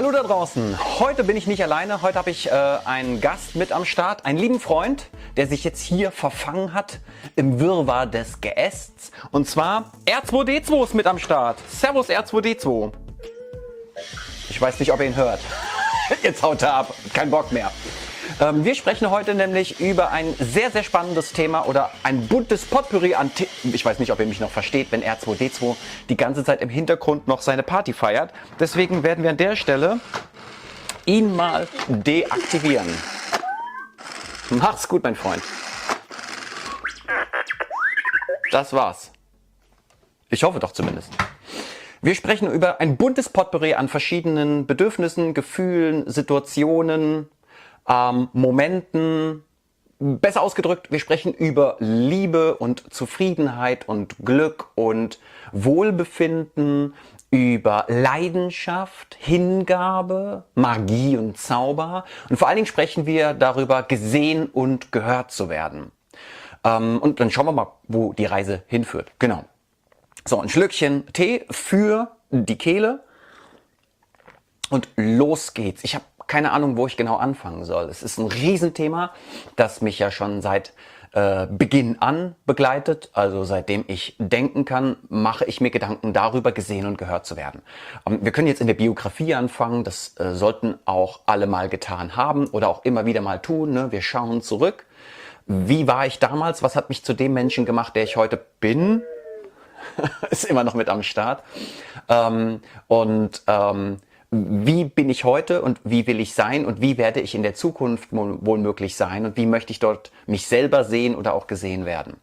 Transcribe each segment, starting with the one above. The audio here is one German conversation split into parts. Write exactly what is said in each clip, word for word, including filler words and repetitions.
Hallo da draußen, heute bin ich nicht alleine, heute habe ich äh, einen Gast mit am Start, einen lieben Freund, der sich jetzt hier verfangen hat im Wirrwarr des Geästs. Und zwar R zwei D zwei ist mit am Start. Servus R zwei D zwei. Ich weiß nicht, ob ihr ihn hört. Jetzt haut er ab, kein Bock mehr. Ähm, wir sprechen heute nämlich über ein sehr, sehr spannendes Thema oder ein buntes Potpourri an The Ich weiß nicht, ob ihr mich noch versteht, wenn R zwei D zwei die ganze Zeit im Hintergrund noch seine Party feiert. Deswegen werden wir an der Stelle ihn mal deaktivieren. Mach's gut, mein Freund. Das war's. Ich hoffe doch zumindest. Wir sprechen über ein buntes Potpourri an verschiedenen Bedürfnissen, Gefühlen, Situationen, Ähm, Momenten, besser ausgedrückt, wir sprechen über Liebe und Zufriedenheit und Glück und Wohlbefinden, über Leidenschaft, Hingabe, Magie und Zauber und vor allen Dingen sprechen wir darüber, gesehen und gehört zu werden. Ähm, und dann schauen wir mal, wo die Reise hinführt. Genau. So, ein Schlückchen Tee für die Kehle und los geht's. Ich habe keine Ahnung, wo ich genau anfangen soll. Es ist ein Riesenthema, das mich ja schon seit äh, Beginn an begleitet. Also seitdem ich denken kann, mache ich mir Gedanken darüber, gesehen und gehört zu werden. Ähm, wir können jetzt in der Biografie anfangen. Das äh, sollten auch alle mal getan haben oder auch immer wieder mal tun. Ne? Wir schauen zurück. Wie war ich damals? Was hat mich zu dem Menschen gemacht, der ich heute bin? Ist immer noch mit am Start. Ähm, und ähm, Wie bin ich heute und wie will ich sein und wie werde ich in der Zukunft wohl möglich sein und wie möchte ich dort mich selber sehen oder auch gesehen werden?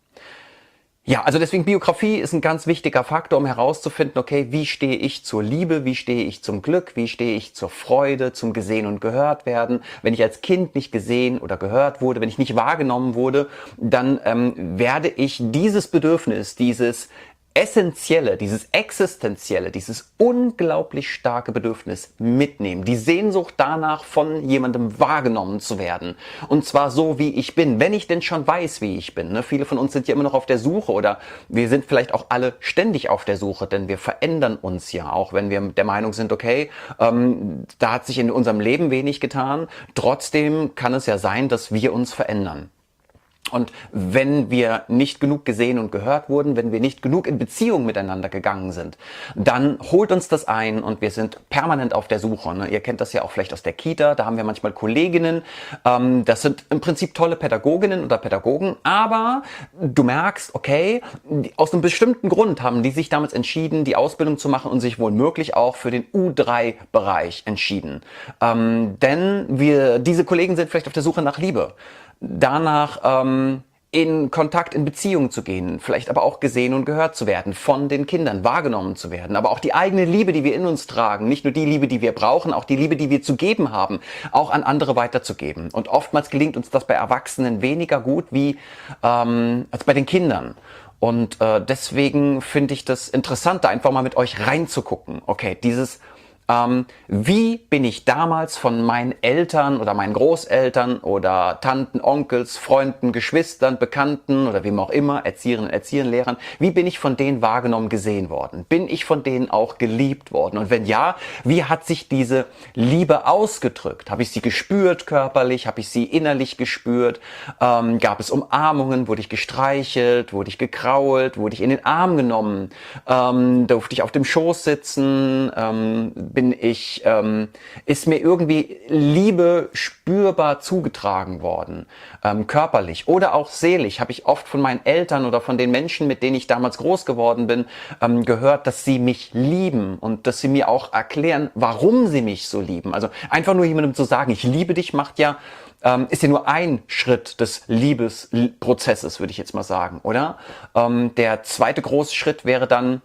Ja, also deswegen Biografie ist ein ganz wichtiger Faktor, um herauszufinden, okay, wie stehe ich zur Liebe, wie stehe ich zum Glück, wie stehe ich zur Freude, zum gesehen und gehört werden. Wenn ich als Kind nicht gesehen oder gehört wurde, wenn ich nicht wahrgenommen wurde, dann ähm, werde ich dieses Bedürfnis, dieses Essentielle, dieses Existenzielle, dieses unglaublich starke Bedürfnis mitnehmen. Die Sehnsucht danach, von jemandem wahrgenommen zu werden. Und zwar so, wie ich bin. Wenn ich denn schon weiß, wie ich bin. Ne? Viele von uns sind ja immer noch auf der Suche oder wir sind vielleicht auch alle ständig auf der Suche, denn wir verändern uns ja. Auch wenn wir der Meinung sind, okay, ähm, da hat sich in unserem Leben wenig getan. Trotzdem kann es ja sein, dass wir uns verändern. Und wenn wir nicht genug gesehen und gehört wurden, wenn wir nicht genug in Beziehung miteinander gegangen sind, dann holt uns das ein und wir sind permanent auf der Suche. Ne? Ihr kennt das ja auch vielleicht aus der Kita, da haben wir manchmal Kolleginnen, ähm, das sind im Prinzip tolle Pädagoginnen oder Pädagogen, aber du merkst, okay, aus einem bestimmten Grund haben die sich damals entschieden, die Ausbildung zu machen und sich wohl möglich auch für den U drei Bereich entschieden. Ähm, denn wir, diese Kollegen sind vielleicht auf der Suche nach Liebe. Danach ähm, in Kontakt, in Beziehung zu gehen, vielleicht aber auch gesehen und gehört zu werden, von den Kindern wahrgenommen zu werden, aber auch die eigene Liebe, die wir in uns tragen, nicht nur die Liebe, die wir brauchen, auch die Liebe, die wir zu geben haben, auch an andere weiterzugeben. Und oftmals gelingt uns das bei Erwachsenen weniger gut wie ähm, als bei den Kindern. Und äh, deswegen finde ich das interessant, da einfach mal mit euch reinzugucken. Okay, dieses Ähm, wie bin ich damals von meinen Eltern oder meinen Großeltern oder Tanten, Onkels, Freunden, Geschwistern, Bekannten oder wem auch immer, Erzieherinnen, Erziehern, Lehrern, wie bin ich von denen wahrgenommen, gesehen worden? Bin ich von denen auch geliebt worden? Und wenn ja, wie hat sich diese Liebe ausgedrückt? Habe ich sie gespürt körperlich? Habe ich sie innerlich gespürt? Ähm, gab es Umarmungen? Wurde ich gestreichelt? Wurde ich gekrault? Wurde ich in den Arm genommen? Ähm, durfte ich auf dem Schoß sitzen? Ähm, bin ich, ähm, ist mir irgendwie Liebe spürbar zugetragen worden, ähm, körperlich oder auch seelisch, habe ich oft von meinen Eltern oder von den Menschen, mit denen ich damals groß geworden bin, ähm, gehört, dass sie mich lieben und dass sie mir auch erklären, warum sie mich so lieben. Also einfach nur jemandem zu sagen, ich liebe dich, macht ja Ähm, ist ja nur ein Schritt des Liebesprozesses, würde ich jetzt mal sagen, oder? Ähm, der zweite große Schritt wäre dann,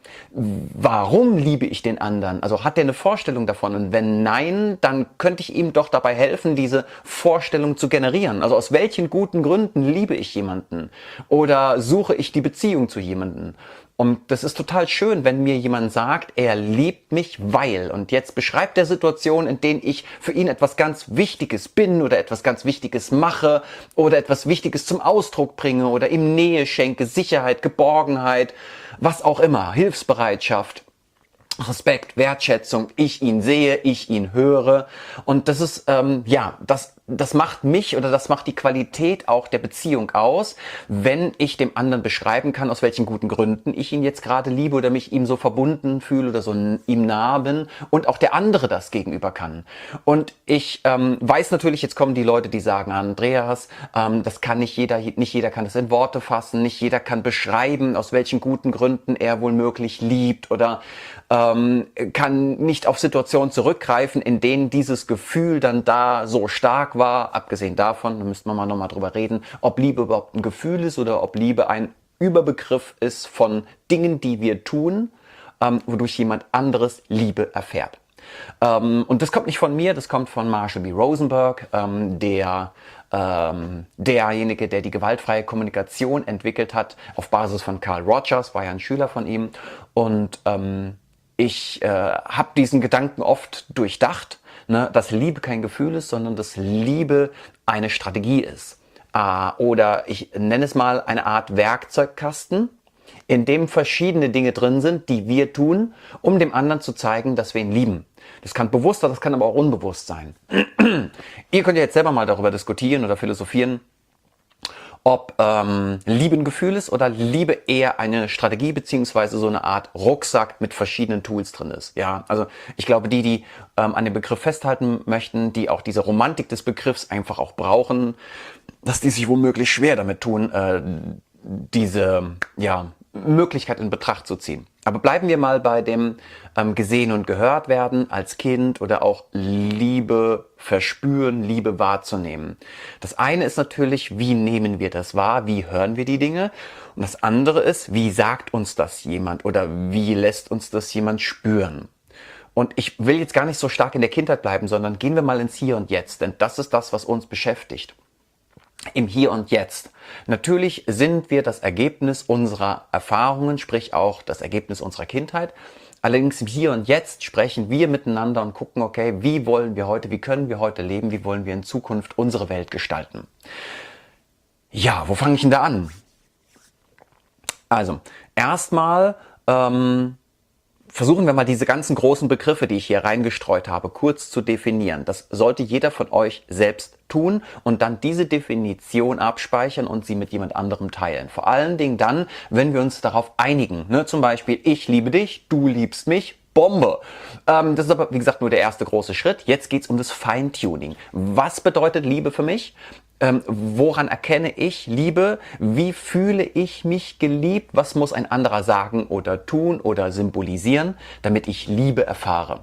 warum liebe ich den anderen? Also hat der eine Vorstellung davon? Und wenn nein, dann könnte ich ihm doch dabei helfen, diese Vorstellung zu generieren. Also aus welchen guten Gründen liebe ich jemanden? Oder suche ich die Beziehung zu jemanden? Und das ist total schön, wenn mir jemand sagt, er liebt mich, weil. Und jetzt beschreibt er Situationen, in denen ich für ihn etwas ganz Wichtiges bin oder etwas ganz Wichtiges mache oder etwas Wichtiges zum Ausdruck bringe oder ihm Nähe schenke, Sicherheit, Geborgenheit, was auch immer, Hilfsbereitschaft. Respekt, Wertschätzung, ich ihn sehe, ich ihn höre. Und das ist, ähm, ja, das, das macht mich oder das macht die Qualität auch der Beziehung aus, wenn ich dem anderen beschreiben kann, aus welchen guten Gründen ich ihn jetzt gerade liebe oder mich ihm so verbunden fühle oder so ihm nah bin und auch der andere das gegenüber kann. Und ich ähm, weiß natürlich, jetzt kommen die Leute, die sagen, Andreas, ähm, das kann nicht jeder, nicht jeder kann das in Worte fassen, nicht jeder kann beschreiben, aus welchen guten Gründen er wohl möglich liebt oder ähm, kann nicht auf Situationen zurückgreifen, in denen dieses Gefühl dann da so stark war. Abgesehen davon, da müssten wir mal nochmal drüber reden, ob Liebe überhaupt ein Gefühl ist oder ob Liebe ein Überbegriff ist von Dingen, die wir tun, ähm, wodurch jemand anderes Liebe erfährt. Ähm, und das kommt nicht von mir, das kommt von Marshall B. Rosenberg, ähm, der ähm, derjenige, der die gewaltfreie Kommunikation entwickelt hat, auf Basis von Carl Rogers, war ja ein Schüler von ihm. Und ähm, ich äh, habe diesen Gedanken oft durchdacht, ne, dass Liebe kein Gefühl ist, sondern dass Liebe eine Strategie ist. Äh, oder ich nenne es mal eine Art Werkzeugkasten, in dem verschiedene Dinge drin sind, die wir tun, um dem anderen zu zeigen, dass wir ihn lieben. Das kann bewusster, das kann aber auch unbewusst sein. Ihr könnt ja jetzt selber mal darüber diskutieren oder philosophieren, ob ähm, Liebe ein Gefühl ist oder Liebe eher eine Strategie beziehungsweise so eine Art Rucksack mit verschiedenen Tools drin ist. Ja, also ich glaube, die, die ähm, an dem Begriff festhalten möchten, die auch diese Romantik des Begriffs einfach auch brauchen, dass die sich womöglich schwer damit tun, äh, diese ja, Möglichkeit in Betracht zu ziehen. Aber bleiben wir mal bei dem ähm, gesehen und gehört werden als Kind oder auch Liebe verspüren, Liebe wahrzunehmen. Das eine ist natürlich, wie nehmen wir das wahr, wie hören wir die Dinge? Und das andere ist, wie sagt uns das jemand oder wie lässt uns das jemand spüren? Und ich will jetzt gar nicht so stark in der Kindheit bleiben, sondern gehen wir mal ins Hier und Jetzt, denn das ist das, was uns beschäftigt. Im Hier und Jetzt. Natürlich sind wir das Ergebnis unserer Erfahrungen, sprich auch das Ergebnis unserer Kindheit. Allerdings im Hier und Jetzt sprechen wir miteinander und gucken, okay, wie wollen wir heute, wie können wir heute leben, wie wollen wir in Zukunft unsere Welt gestalten. Ja, wo fange ich denn da an? Also, erstmal ähm, versuchen wir mal diese ganzen großen Begriffe, die ich hier reingestreut habe, kurz zu definieren. Das sollte jeder von euch selbst tun und dann diese Definition abspeichern und sie mit jemand anderem teilen. Vor allen Dingen dann, wenn wir uns darauf einigen. Ne? Zum Beispiel, ich liebe dich, du liebst mich. Bombe. Ähm, das ist aber, wie gesagt, nur der erste große Schritt. Jetzt geht's um das Feintuning. Was bedeutet Liebe für mich? Ähm, woran erkenne ich Liebe? Wie fühle ich mich geliebt? Was muss ein anderer sagen oder tun oder symbolisieren, damit ich Liebe erfahre?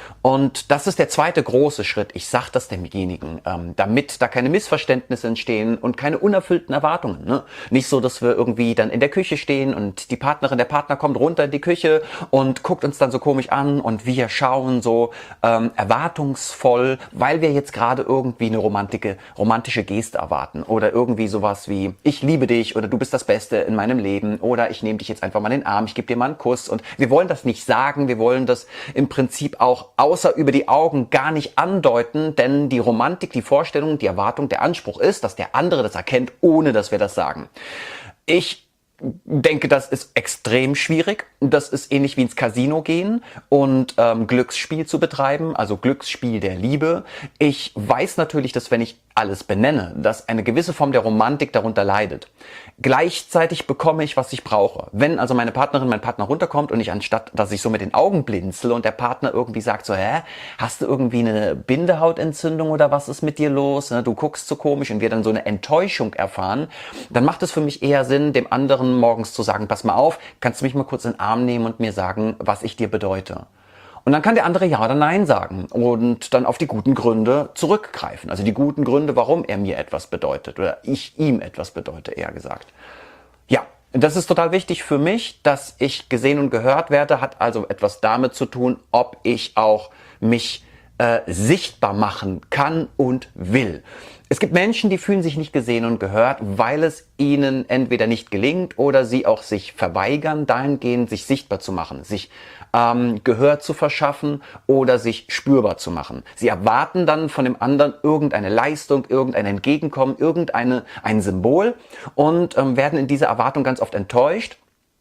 Und das ist der zweite große Schritt. Ich sage das demjenigen, ähm, damit da keine Missverständnisse entstehen und keine unerfüllten Erwartungen. Ne? Nicht so, dass wir irgendwie dann in der Küche stehen und die Partnerin, der Partner kommt runter in die Küche und guckt uns dann so komisch an und wir schauen so ähm, erwartungsvoll, weil wir jetzt gerade irgendwie eine romantische, romantische Geste erwarten oder irgendwie sowas wie ich liebe dich oder du bist das Beste in meinem Leben oder ich nehme dich jetzt einfach mal in den Arm, ich gebe dir mal einen Kuss. Und wir wollen das nicht sagen, wir wollen das im Prinzip auch außer über die Augen gar nicht andeuten, denn die Romantik, die Vorstellung, die Erwartung, der Anspruch ist, dass der andere das erkennt, ohne dass wir das sagen. Ich denke, das ist extrem schwierig. Das ist ähnlich wie ins Casino gehen und ähm, Glücksspiel zu betreiben, also Glücksspiel der Liebe. Ich weiß natürlich, dass wenn ich alles benenne, dass eine gewisse Form der Romantik darunter leidet. Gleichzeitig bekomme ich, was ich brauche. Wenn also meine Partnerin, mein Partner runterkommt und ich anstatt, dass ich so mit den Augen blinzle und der Partner irgendwie sagt so, hä, hast du irgendwie eine Bindehautentzündung oder was ist mit dir los? Du guckst so komisch und wir dann so eine Enttäuschung erfahren, dann macht es für mich eher Sinn, dem anderen morgens zu sagen, pass mal auf, kannst du mich mal kurz in den Arm nehmen und mir sagen, was ich dir bedeute? Und dann kann der andere Ja oder Nein sagen und dann auf die guten Gründe zurückgreifen. Also die guten Gründe, warum er mir etwas bedeutet oder ich ihm etwas bedeute, eher gesagt. Ja, das ist total wichtig für mich, dass ich gesehen und gehört werde, hat also etwas damit zu tun, ob ich auch mich äh, sichtbar machen kann und will. Es gibt Menschen, die fühlen sich nicht gesehen und gehört, weil es ihnen entweder nicht gelingt oder sie auch sich verweigern, dahingehend sich sichtbar zu machen, sich ähm, Gehör zu verschaffen oder sich spürbar zu machen. Sie erwarten dann von dem anderen irgendeine Leistung, irgendein Entgegenkommen, irgendeine ein Symbol und ähm, werden in dieser Erwartung ganz oft enttäuscht.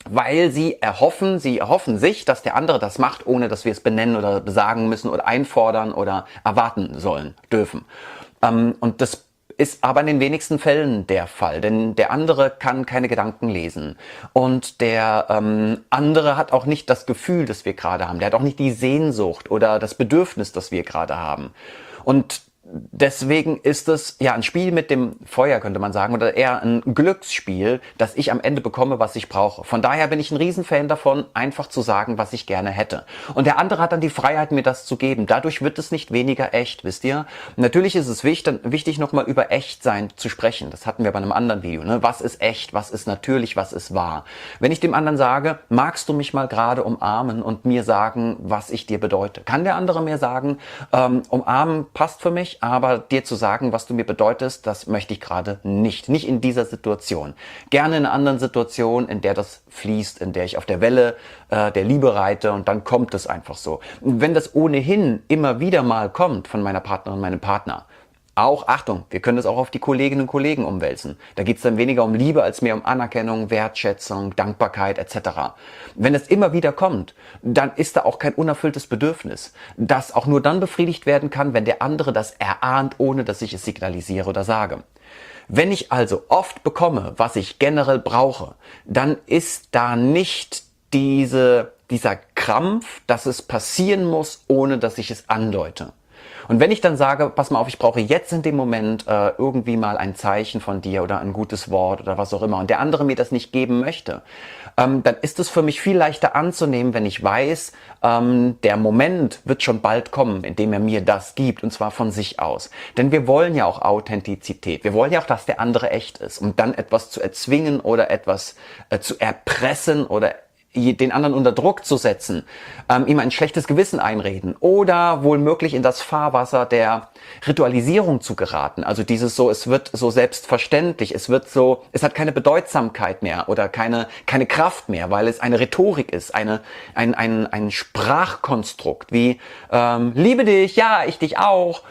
weil sie erhoffen, sie erhoffen sich, dass der andere das macht, ohne dass wir es benennen oder besagen müssen oder einfordern oder erwarten sollen, dürfen. Ähm, und das ist aber in den wenigsten Fällen der Fall, denn der andere kann keine Gedanken lesen und der ähm, andere hat auch nicht das Gefühl, das wir gerade haben, der hat auch nicht die Sehnsucht oder das Bedürfnis, das wir gerade haben. Und deswegen ist es ja ein Spiel mit dem Feuer, könnte man sagen, oder eher ein Glücksspiel, dass ich am Ende bekomme, was ich brauche. Von daher bin ich ein Riesenfan davon, einfach zu sagen, was ich gerne hätte. Und der andere hat dann die Freiheit, mir das zu geben. Dadurch wird es nicht weniger echt, wisst ihr? Natürlich ist es wichtig, wichtig nochmal über Echtsein zu sprechen. Das hatten wir bei einem anderen Video. Ne? Was ist echt, was ist natürlich, was ist wahr? Wenn ich dem anderen sage, magst du mich mal gerade umarmen und mir sagen, was ich dir bedeute? Kann der andere mir sagen, ähm, umarmen passt für mich, aber dir zu sagen, was du mir bedeutest, das möchte ich gerade nicht. Nicht in dieser Situation. Gerne in einer anderen Situation, in der das fließt, in der ich auf der Welle äh, der Liebe reite und dann kommt es einfach so. Und wenn das ohnehin immer wieder mal kommt von meiner Partnerin, meinem Partner, auch, Achtung, wir können das auch auf die Kolleginnen und Kollegen umwälzen. Da geht es dann weniger um Liebe als mehr um Anerkennung, Wertschätzung, Dankbarkeit et cetera. Wenn es immer wieder kommt, dann ist da auch kein unerfülltes Bedürfnis, das auch nur dann befriedigt werden kann, wenn der andere das erahnt, ohne dass ich es signalisiere oder sage. Wenn ich also oft bekomme, was ich generell brauche, dann ist da nicht diese, dieser Krampf, dass es passieren muss, ohne dass ich es andeute. Und wenn ich dann sage, pass mal auf, ich brauche jetzt in dem Moment äh, irgendwie mal ein Zeichen von dir oder ein gutes Wort oder was auch immer und der andere mir das nicht geben möchte, ähm, dann ist es für mich viel leichter anzunehmen, wenn ich weiß, ähm, der Moment wird schon bald kommen, in dem er mir das gibt und zwar von sich aus. Denn wir wollen ja auch Authentizität. Wir wollen ja auch, dass der andere echt ist. Und dann etwas zu erzwingen oder etwas äh, zu erpressen oder den anderen unter Druck zu setzen, ähm, ihm ein schlechtes Gewissen einreden oder wohl möglich in das Fahrwasser der Ritualisierung zu geraten. Also dieses so, es wird so selbstverständlich, es wird so, es hat keine Bedeutsamkeit mehr oder keine keine Kraft mehr, weil es eine Rhetorik ist, eine ein ein ein Sprachkonstrukt wie ähm, liebe dich, ja, ich dich auch.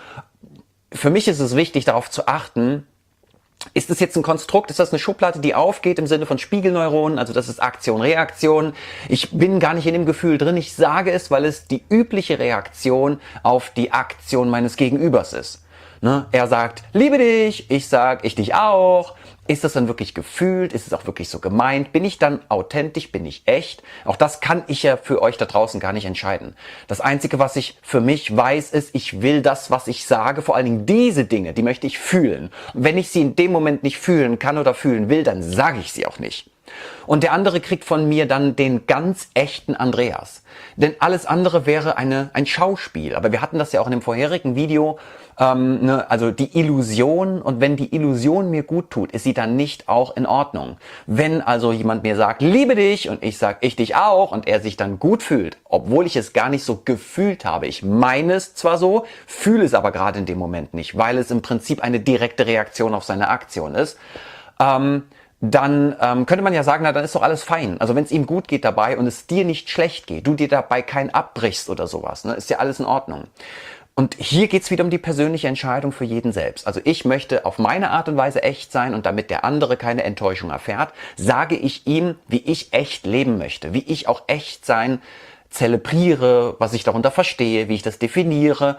Für mich ist es wichtig, darauf zu achten. Ist das jetzt ein Konstrukt? Ist das eine Schublade, die aufgeht im Sinne von Spiegelneuronen? Also das ist Aktion, Reaktion. Ich bin gar nicht in dem Gefühl drin. Ich sage es, weil es die übliche Reaktion auf die Aktion meines Gegenübers ist. Ne? Er sagt, liebe dich. Ich sage, ich dich auch. Ist das dann wirklich gefühlt? Ist es auch wirklich so gemeint? Bin ich dann authentisch? Bin ich echt? Auch das kann ich ja für euch da draußen gar nicht entscheiden. Das Einzige, was ich für mich weiß, ist, ich will das, was ich sage, vor allen Dingen diese Dinge, die möchte ich fühlen. Und wenn ich sie in dem Moment nicht fühlen kann oder fühlen will, dann sage ich sie auch nicht. Und der andere kriegt von mir dann den ganz echten Andreas. Denn alles andere wäre eine, ein Schauspiel. Aber wir hatten das ja auch in dem vorherigen Video, ähm, ne, also die Illusion. Und wenn die Illusion mir gut tut, ist sie dann nicht auch in Ordnung. Wenn also jemand mir sagt, liebe dich und ich sage, ich dich auch und er sich dann gut fühlt, obwohl ich es gar nicht so gefühlt habe. Ich meine es zwar so, fühle es aber gerade in dem Moment nicht, weil es im Prinzip eine direkte Reaktion auf seine Aktion ist. Ähm, dann ähm, könnte man ja sagen, na dann ist doch alles fein. Also wenn es ihm gut geht dabei und es dir nicht schlecht geht, du dir dabei keinen abbrichst oder sowas, ne, ist ja alles in Ordnung. Und hier geht's wieder um die persönliche Entscheidung für jeden selbst. Also ich möchte auf meine Art und Weise echt sein und damit der andere keine Enttäuschung erfährt, sage ich ihm, wie ich echt leben möchte, wie ich auch echt sein zelebriere, was ich darunter verstehe, wie ich das definiere,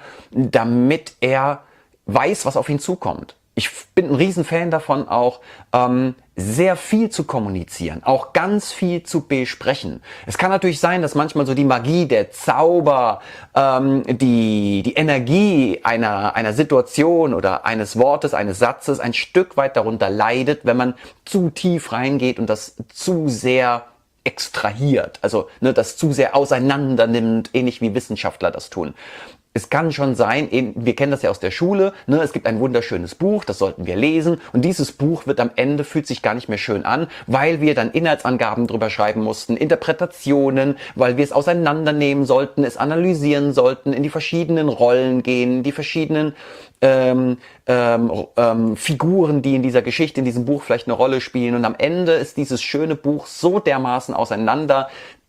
damit er weiß, was auf ihn zukommt. Ich bin ein Riesenfan davon auch, ähm, sehr viel zu kommunizieren, auch ganz viel zu besprechen. Es kann natürlich sein, dass manchmal so die Magie, der Zauber, ähm, die, die Energie einer, einer Situation oder eines Wortes, eines Satzes ein Stück weit darunter leidet, wenn man zu tief reingeht und das zu sehr extrahiert, also ne, das zu sehr auseinander nimmt, ähnlich wie Wissenschaftler das tun. Es kann schon sein, wir kennen das ja aus der Schule, ne, es gibt ein wunderschönes Buch, das sollten wir lesen und dieses Buch wird am Ende, fühlt sich gar nicht mehr schön an, weil wir dann Inhaltsangaben drüber schreiben mussten, Interpretationen, weil wir es auseinandernehmen sollten, es analysieren sollten, in die verschiedenen Rollen gehen, die verschiedenen ähm, ähm, ähm, Figuren, die in dieser Geschichte, in diesem Buch vielleicht eine Rolle spielen und am Ende ist dieses schöne Buch so dermaßen auseinander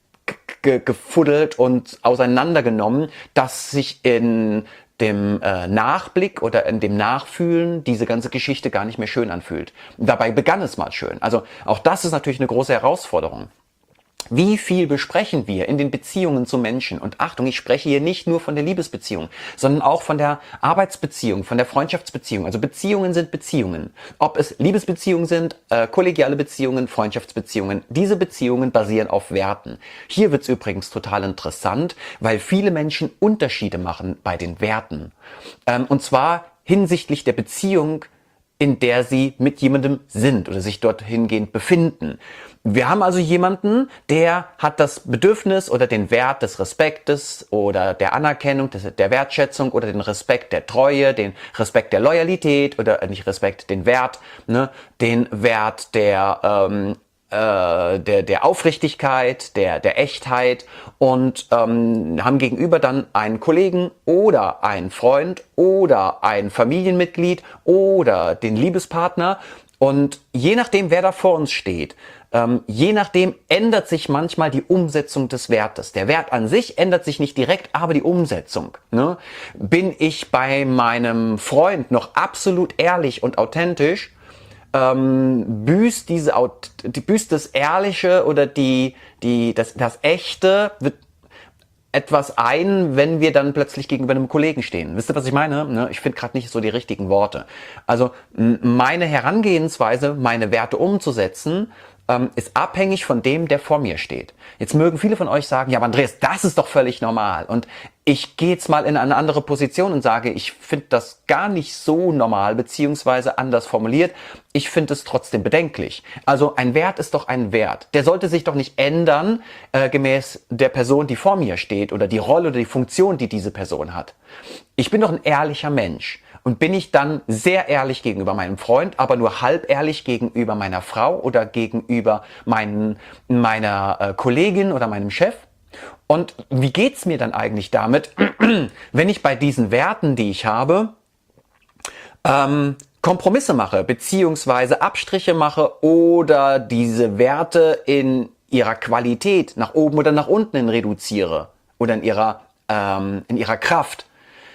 gefuddelt und auseinandergenommen, dass sich in dem äh, Nachblick oder in dem Nachfühlen diese ganze Geschichte gar nicht mehr schön anfühlt. Und dabei begann es mal schön. Also auch das ist natürlich eine große Herausforderung. Wie viel besprechen wir in den Beziehungen zu Menschen? Und Achtung, ich spreche hier nicht nur von der Liebesbeziehung, sondern auch von der Arbeitsbeziehung, von der Freundschaftsbeziehung. Also Beziehungen sind Beziehungen. Ob es Liebesbeziehungen sind, äh, kollegiale Beziehungen, Freundschaftsbeziehungen. Diese Beziehungen basieren auf Werten. Hier wird es übrigens total interessant, weil viele Menschen Unterschiede machen bei den Werten. Ähm, und zwar hinsichtlich der Beziehung, in der sie mit jemandem sind oder sich dort hingehend befinden. Wir haben also jemanden, der hat das Bedürfnis oder den Wert des Respektes oder der Anerkennung, der Wertschätzung oder den Respekt der Treue, den Respekt der Loyalität oder nicht Respekt, den Wert, ne, den Wert der ähm, äh, der der Aufrichtigkeit, der der Echtheit und ähm, haben gegenüber dann einen Kollegen oder einen Freund oder ein Familienmitglied oder den Liebespartner. Und je nachdem, wer da vor uns steht, ähm, je nachdem ändert sich manchmal die Umsetzung des Wertes. Der Wert an sich ändert sich nicht direkt, aber die Umsetzung. Ne? Bin ich bei meinem Freund noch absolut ehrlich und authentisch, ähm, büßt diese, die, büßt das Ehrliche oder die, die, das, das Echte wird etwas ein, wenn wir dann plötzlich gegenüber einem Kollegen stehen. Wisst ihr, was ich meine? Ich finde gerade nicht so die richtigen Worte. Also meine Herangehensweise, meine Werte umzusetzen, ist abhängig von dem, der vor mir steht. Jetzt mögen viele von euch sagen, ja, aber Andreas, das ist doch völlig normal. Und ich gehe jetzt mal in eine andere Position und sage, ich finde das gar nicht so normal, beziehungsweise anders formuliert. Ich finde es trotzdem bedenklich. Also ein Wert ist doch ein Wert. Der sollte sich doch nicht ändern, äh, gemäß der Person, die vor mir steht oder die Rolle oder die Funktion, die diese Person hat. Ich bin doch ein ehrlicher Mensch. Und bin ich dann sehr ehrlich gegenüber meinem Freund, aber nur halb ehrlich gegenüber meiner Frau oder gegenüber meinen, meiner äh, Kollegin oder meinem Chef? Und wie geht's mir dann eigentlich damit, wenn ich bei diesen Werten, die ich habe, ähm, Kompromisse mache, beziehungsweise Abstriche mache oder diese Werte in ihrer Qualität nach oben oder nach unten hin reduziere oder in ihrer, ähm, in ihrer Kraft?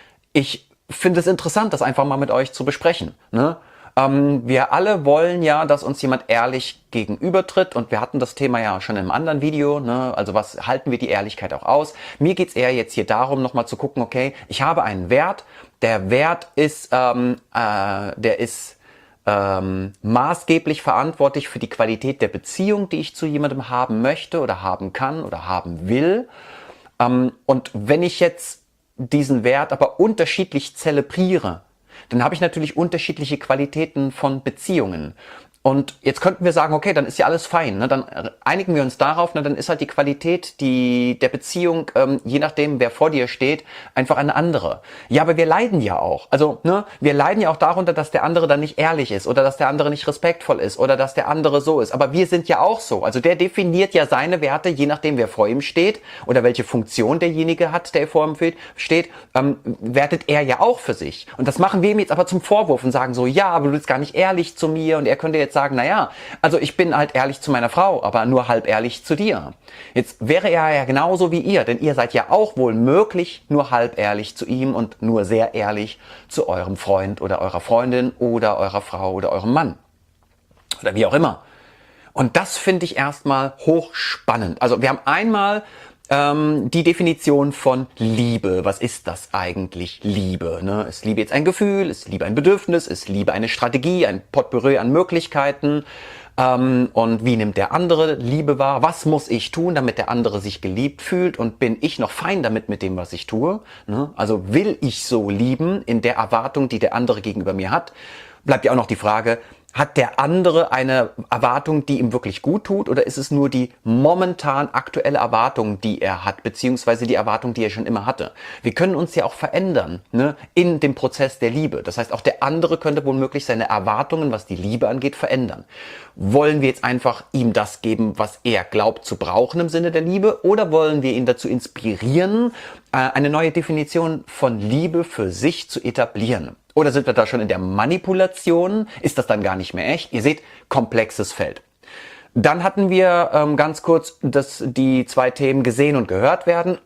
Ich finde es interessant, das einfach mal mit euch zu besprechen. Ne? Ähm, wir alle wollen ja, dass uns jemand ehrlich gegenübertritt und wir hatten das Thema ja schon in einem anderen Video. Ne? Also was halten wir die Ehrlichkeit auch aus? Mir geht's eher jetzt hier darum, nochmal zu gucken, okay, ich habe einen Wert. Der Wert ist, ähm, äh, der ist ähm, maßgeblich verantwortlich für die Qualität der Beziehung, die ich zu jemandem haben möchte oder haben kann oder haben will. Ähm, und wenn ich jetzt diesen Wert aber unterschiedlich zelebriere, dann habe ich natürlich unterschiedliche Qualitäten von Beziehungen. Und jetzt könnten wir sagen, okay, dann ist ja alles fein, ne? Dann einigen wir uns darauf, ne? Dann ist halt die Qualität die, der Beziehung, ähm, je nachdem, wer vor dir steht, einfach eine andere. Ja, aber wir leiden ja auch. Also, ne, wir leiden ja auch darunter, dass der andere dann nicht ehrlich ist oder dass der andere nicht respektvoll ist oder dass der andere so ist. Aber wir sind ja auch so. Also der definiert ja seine Werte, je nachdem, wer vor ihm steht oder welche Funktion derjenige hat, der vor ihm steht, ähm, wertet er ja auch für sich. Und das machen wir ihm jetzt aber zum Vorwurf und sagen so, ja, aber du bist gar nicht ehrlich zu mir und er könnte jetzt sagen, naja, also ich bin halt ehrlich zu meiner Frau, aber nur halb ehrlich zu dir. Jetzt wäre er ja genauso wie ihr, denn ihr seid ja auch wohl möglich nur halb ehrlich zu ihm und nur sehr ehrlich zu eurem Freund oder eurer Freundin oder eurer Frau oder eurem Mann. Oder wie auch immer. Und das finde ich erstmal hochspannend. Also wir haben einmal ähm, die Definition von Liebe. Was ist das eigentlich, Liebe? Ne? Ist Liebe jetzt ein Gefühl? Ist Liebe ein Bedürfnis? Ist Liebe eine Strategie, ein Potpourri an Möglichkeiten? Ähm, und wie nimmt der andere Liebe wahr? Was muss ich tun, damit der andere sich geliebt fühlt? Und bin ich noch fein damit mit dem, was ich tue? Ne? Also will ich so lieben in der Erwartung, die der andere gegenüber mir hat? Bleibt ja auch noch die Frage, hat der andere eine Erwartung, die ihm wirklich gut tut, oder ist es nur die momentan aktuelle Erwartung, die er hat, beziehungsweise die Erwartung, die er schon immer hatte? Wir können uns ja auch verändern, ne, in dem Prozess der Liebe. Das heißt, auch der andere könnte womöglich seine Erwartungen, was die Liebe angeht, verändern. Wollen wir jetzt einfach ihm das geben, was er glaubt zu brauchen im Sinne der Liebe, oder wollen wir ihn dazu inspirieren, eine neue Definition von Liebe für sich zu etablieren? Oder sind wir da schon in der Manipulation? Ist das dann gar nicht mehr echt? Ihr seht, komplexes Feld. Dann hatten wir ähm, ganz kurz das, die zwei Themen gesehen und gehört werden.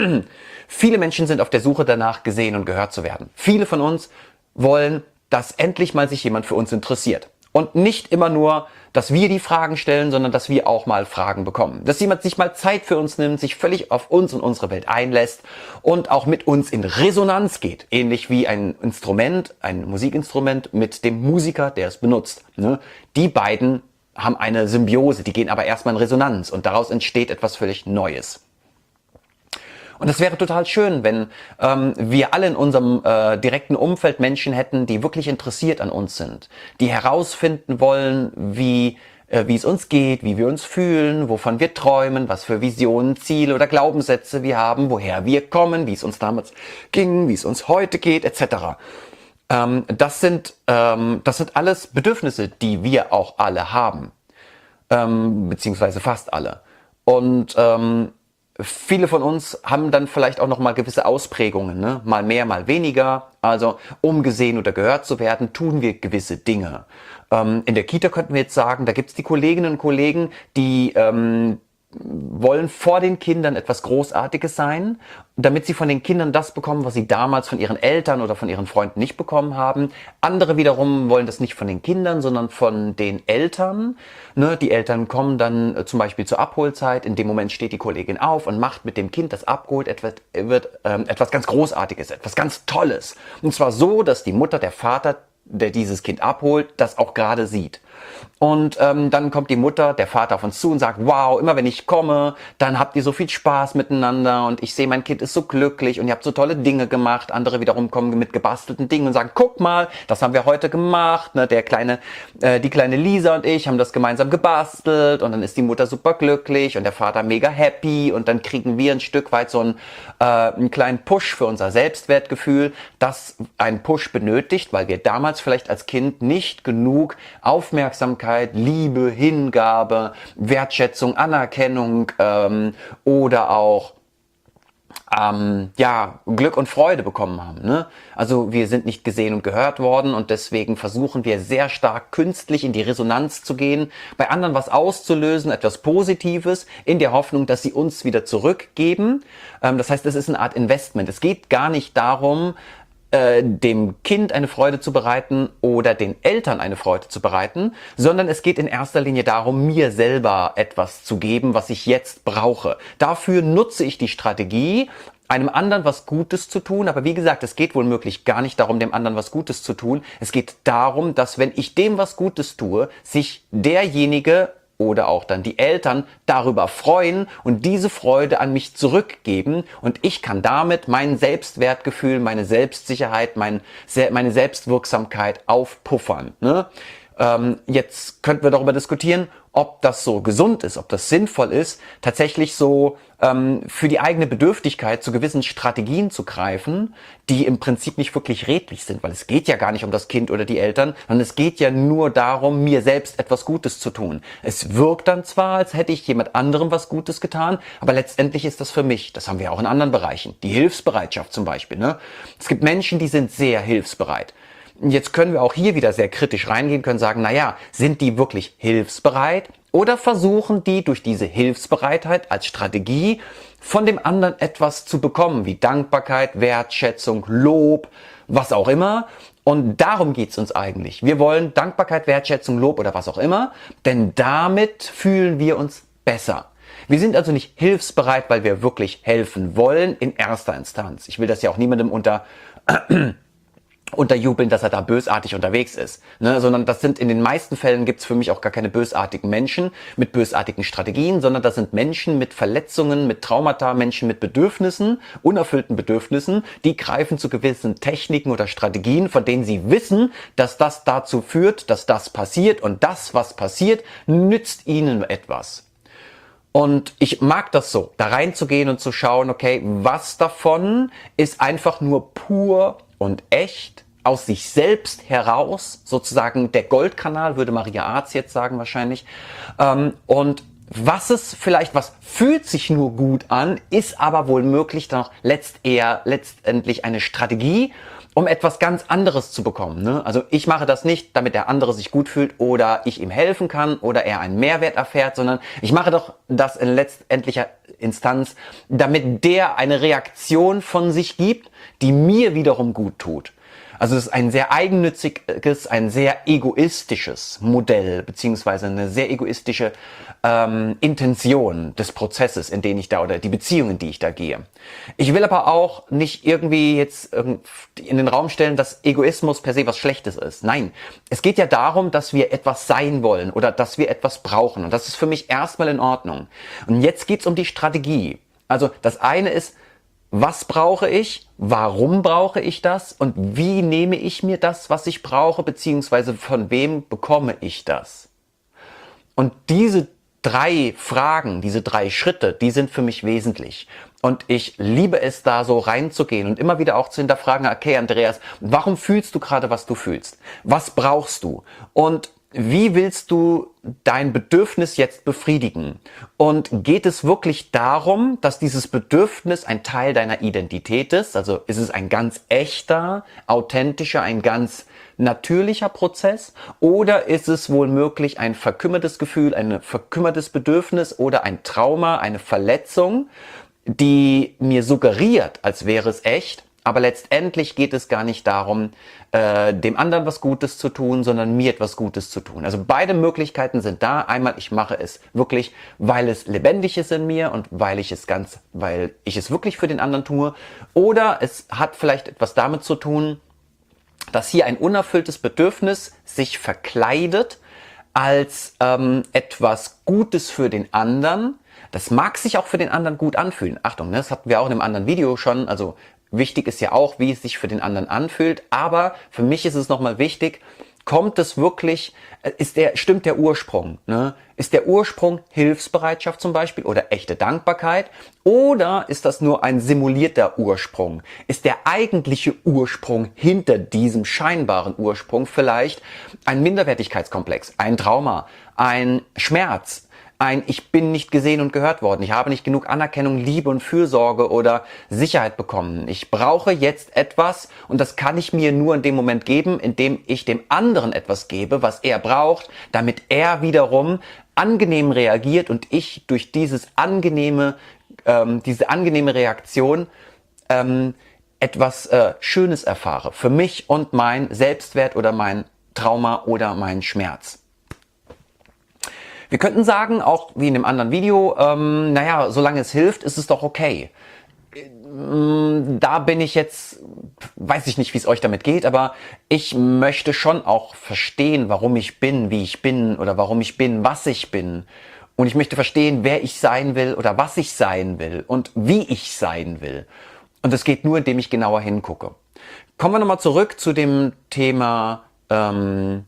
Viele Menschen sind auf der Suche danach, gesehen und gehört zu werden. Viele von uns wollen, dass endlich mal sich jemand für uns interessiert. Und nicht immer nur, dass wir die Fragen stellen, sondern dass wir auch mal Fragen bekommen. Dass jemand sich mal Zeit für uns nimmt, sich völlig auf uns und unsere Welt einlässt und auch mit uns in Resonanz geht. Ähnlich wie ein Instrument, ein Musikinstrument mit dem Musiker, der es benutzt. Ne? Die beiden haben eine Symbiose, die gehen aber erstmal in Resonanz und daraus entsteht etwas völlig Neues. Und es wäre total schön, wenn ähm, wir alle in unserem äh, direkten Umfeld Menschen hätten, die wirklich interessiert an uns sind, die herausfinden wollen, wie, äh, wie es uns geht, wie wir uns fühlen, wovon wir träumen, was für Visionen, Ziele oder Glaubenssätze wir haben, woher wir kommen, wie es uns damals ging, wie es uns heute geht, et cetera. Ähm, das sind, ähm, das sind alles Bedürfnisse, die wir auch alle haben, ähm, beziehungsweise fast alle. Und ähm, viele von uns haben dann vielleicht auch noch mal gewisse Ausprägungen, ne? Mal mehr, mal weniger. Also um gesehen oder gehört zu werden, tun wir gewisse Dinge. Ähm, in der Kita könnten wir jetzt sagen, da gibt es die Kolleginnen und Kollegen, die ähm, wollen vor den Kindern etwas Großartiges sein, damit sie von den Kindern das bekommen, was sie damals von ihren Eltern oder von ihren Freunden nicht bekommen haben. Andere wiederum wollen das nicht von den Kindern, sondern von den Eltern. Ne, die Eltern kommen dann äh, zum Beispiel zur Abholzeit. In dem Moment steht die Kollegin auf und macht mit dem Kind, das abgeholt etwas, wird ähm, etwas ganz Großartiges, etwas ganz Tolles. Und zwar so, dass die Mutter, der Vater, der dieses Kind abholt, das auch gerade sieht. Und ähm, dann kommt die Mutter, der Vater auf uns zu und sagt, wow, immer wenn ich komme, dann habt ihr so viel Spaß miteinander und ich sehe, mein Kind ist so glücklich und ihr habt so tolle Dinge gemacht. Andere wiederum kommen mit gebastelten Dingen und sagen, guck mal, das haben wir heute gemacht. Ne, der kleine, äh, die kleine Lisa und ich haben das gemeinsam gebastelt und dann ist die Mutter super glücklich und der Vater mega happy und dann kriegen wir ein Stück weit so einen, äh, einen kleinen Push für unser Selbstwertgefühl, das einen Push benötigt, weil wir damals vielleicht als Kind nicht genug Aufmerksamkeit, Liebe, Hingabe, Wertschätzung, Anerkennung ähm, oder auch ähm, ja, Glück und Freude bekommen haben. Ne? Also wir sind nicht gesehen und gehört worden und deswegen versuchen wir sehr stark künstlich in die Resonanz zu gehen, bei anderen was auszulösen, etwas Positives, in der Hoffnung, dass sie uns wieder zurückgeben. Ähm, das heißt, es ist eine Art Investment. Es geht gar nicht darum, dem Kind eine Freude zu bereiten oder den Eltern eine Freude zu bereiten, sondern es geht in erster Linie darum, mir selber etwas zu geben, was ich jetzt brauche. Dafür nutze ich die Strategie, einem anderen was Gutes zu tun, aber wie gesagt, es geht wohl möglich gar nicht darum, dem anderen was Gutes zu tun. Es geht darum, dass wenn ich dem was Gutes tue, sich derjenige oder auch dann die Eltern darüber freuen und diese Freude an mich zurückgeben und ich kann damit mein Selbstwertgefühl, meine Selbstsicherheit, mein, meine Selbstwirksamkeit aufpuffern. Ne? Ähm, jetzt könnten wir darüber diskutieren, ob das so gesund ist, ob das sinnvoll ist, tatsächlich so ähm, für die eigene Bedürftigkeit zu gewissen Strategien zu greifen, die im Prinzip nicht wirklich redlich sind, weil es geht ja gar nicht um das Kind oder die Eltern, sondern es geht ja nur darum, mir selbst etwas Gutes zu tun. Es wirkt dann zwar, als hätte ich jemand anderem was Gutes getan, aber letztendlich ist das für mich. Das haben wir auch in anderen Bereichen. Die Hilfsbereitschaft zum Beispiel. Ne? Es gibt Menschen, die sind sehr hilfsbereit. Jetzt können wir auch hier wieder sehr kritisch reingehen, können sagen, naja, sind die wirklich hilfsbereit oder versuchen die durch diese Hilfsbereitheit als Strategie von dem anderen etwas zu bekommen, wie Dankbarkeit, Wertschätzung, Lob, was auch immer. Und darum geht's uns eigentlich. Wir wollen Dankbarkeit, Wertschätzung, Lob oder was auch immer, denn damit fühlen wir uns besser. Wir sind also nicht hilfsbereit, weil wir wirklich helfen wollen in erster Instanz. Ich will das ja auch niemandem unter... unterjubeln, dass er da bösartig unterwegs ist, ne? Sondern das sind in den meisten Fällen gibt's für mich auch gar keine bösartigen Menschen mit bösartigen Strategien, sondern das sind Menschen mit Verletzungen, mit Traumata, Menschen mit Bedürfnissen, unerfüllten Bedürfnissen, die greifen zu gewissen Techniken oder Strategien, von denen sie wissen, dass das dazu führt, dass das passiert und das, was passiert, nützt ihnen etwas. Und ich mag das so, da reinzugehen und zu schauen, okay, was davon ist einfach nur pur und echt aus sich selbst heraus, sozusagen der Goldkanal, würde Maria Arz jetzt sagen wahrscheinlich. Ähm, und was es vielleicht, was fühlt sich nur gut an, ist aber wohl möglich dann auch letzt eher letztendlich eine Strategie, um etwas ganz anderes zu bekommen. Ne? Also ich mache das nicht, damit der andere sich gut fühlt oder ich ihm helfen kann oder er einen Mehrwert erfährt, sondern ich mache doch das in letztendlicher Instanz, damit der eine Reaktion von sich gibt, die mir wiederum gut tut. Also es ist ein sehr eigennütziges, ein sehr egoistisches Modell, beziehungsweise eine sehr egoistische ähm, Intention des Prozesses, in den ich da, oder die Beziehungen, die ich da gehe. Ich will aber auch nicht irgendwie jetzt in den Raum stellen, dass Egoismus per se was Schlechtes ist. Nein, es geht ja darum, dass wir etwas sein wollen oder dass wir etwas brauchen. Und das ist für mich erstmal in Ordnung. Und jetzt geht's um die Strategie. Also das eine ist, was brauche ich? Warum brauche ich das? Und wie nehme ich mir das, was ich brauche? Beziehungsweise von wem bekomme ich das? Und diese drei Fragen, diese drei Schritte, die sind für mich wesentlich. Und ich liebe es, da so reinzugehen und immer wieder auch zu hinterfragen, okay, Andreas, warum fühlst du gerade, was du fühlst? Was brauchst du? Und wie willst du dein Bedürfnis jetzt befriedigen? Und geht es wirklich darum, dass dieses Bedürfnis ein Teil deiner Identität ist? Also ist es ein ganz echter, authentischer, ein ganz natürlicher Prozess? Oder ist es wohl möglich ein verkümmertes Gefühl, ein verkümmertes Bedürfnis oder ein Trauma, eine Verletzung, die mir suggeriert, als wäre es echt? Aber letztendlich geht es gar nicht darum, äh, dem anderen was Gutes zu tun, sondern mir etwas Gutes zu tun. Also beide Möglichkeiten sind da. Einmal, ich mache es wirklich, weil es lebendig ist in mir und weil ich es ganz, weil ich es wirklich für den anderen tue. Oder es hat vielleicht etwas damit zu tun, dass hier ein unerfülltes Bedürfnis sich verkleidet als ähm, etwas Gutes für den anderen. Das mag sich auch für den anderen gut anfühlen. Achtung, ne, das hatten wir auch in einem anderen Video schon. Also wichtig ist ja auch, wie es sich für den anderen anfühlt. Aber für mich ist es nochmal wichtig, kommt es wirklich, ist der, stimmt der Ursprung? Ne? Ist der Ursprung Hilfsbereitschaft zum Beispiel oder echte Dankbarkeit? Oder ist das nur ein simulierter Ursprung? Ist der eigentliche Ursprung hinter diesem scheinbaren Ursprung vielleicht ein Minderwertigkeitskomplex, ein Trauma, ein Schmerz? Ein Ich bin nicht gesehen und gehört worden. Ich habe nicht genug Anerkennung, Liebe und Fürsorge oder Sicherheit bekommen. Ich brauche jetzt etwas und das kann ich mir nur in dem Moment geben, in dem ich dem anderen etwas gebe, was er braucht, damit er wiederum angenehm reagiert und ich durch dieses angenehme, ähm, diese angenehme Reaktion ähm, etwas äh, Schönes erfahre. Für mich und mein Selbstwert oder mein Trauma oder mein Schmerz. Wir könnten sagen, auch wie in dem anderen Video, ähm, naja, solange es hilft, ist es doch okay. Da bin ich jetzt, weiß ich nicht, wie es euch damit geht, aber ich möchte schon auch verstehen, warum ich bin, wie ich bin oder warum ich bin, was ich bin. Und ich möchte verstehen, wer ich sein will oder was ich sein will und wie ich sein will. Und das geht nur, indem ich genauer hingucke. Kommen wir nochmal zurück zu dem Thema ähm,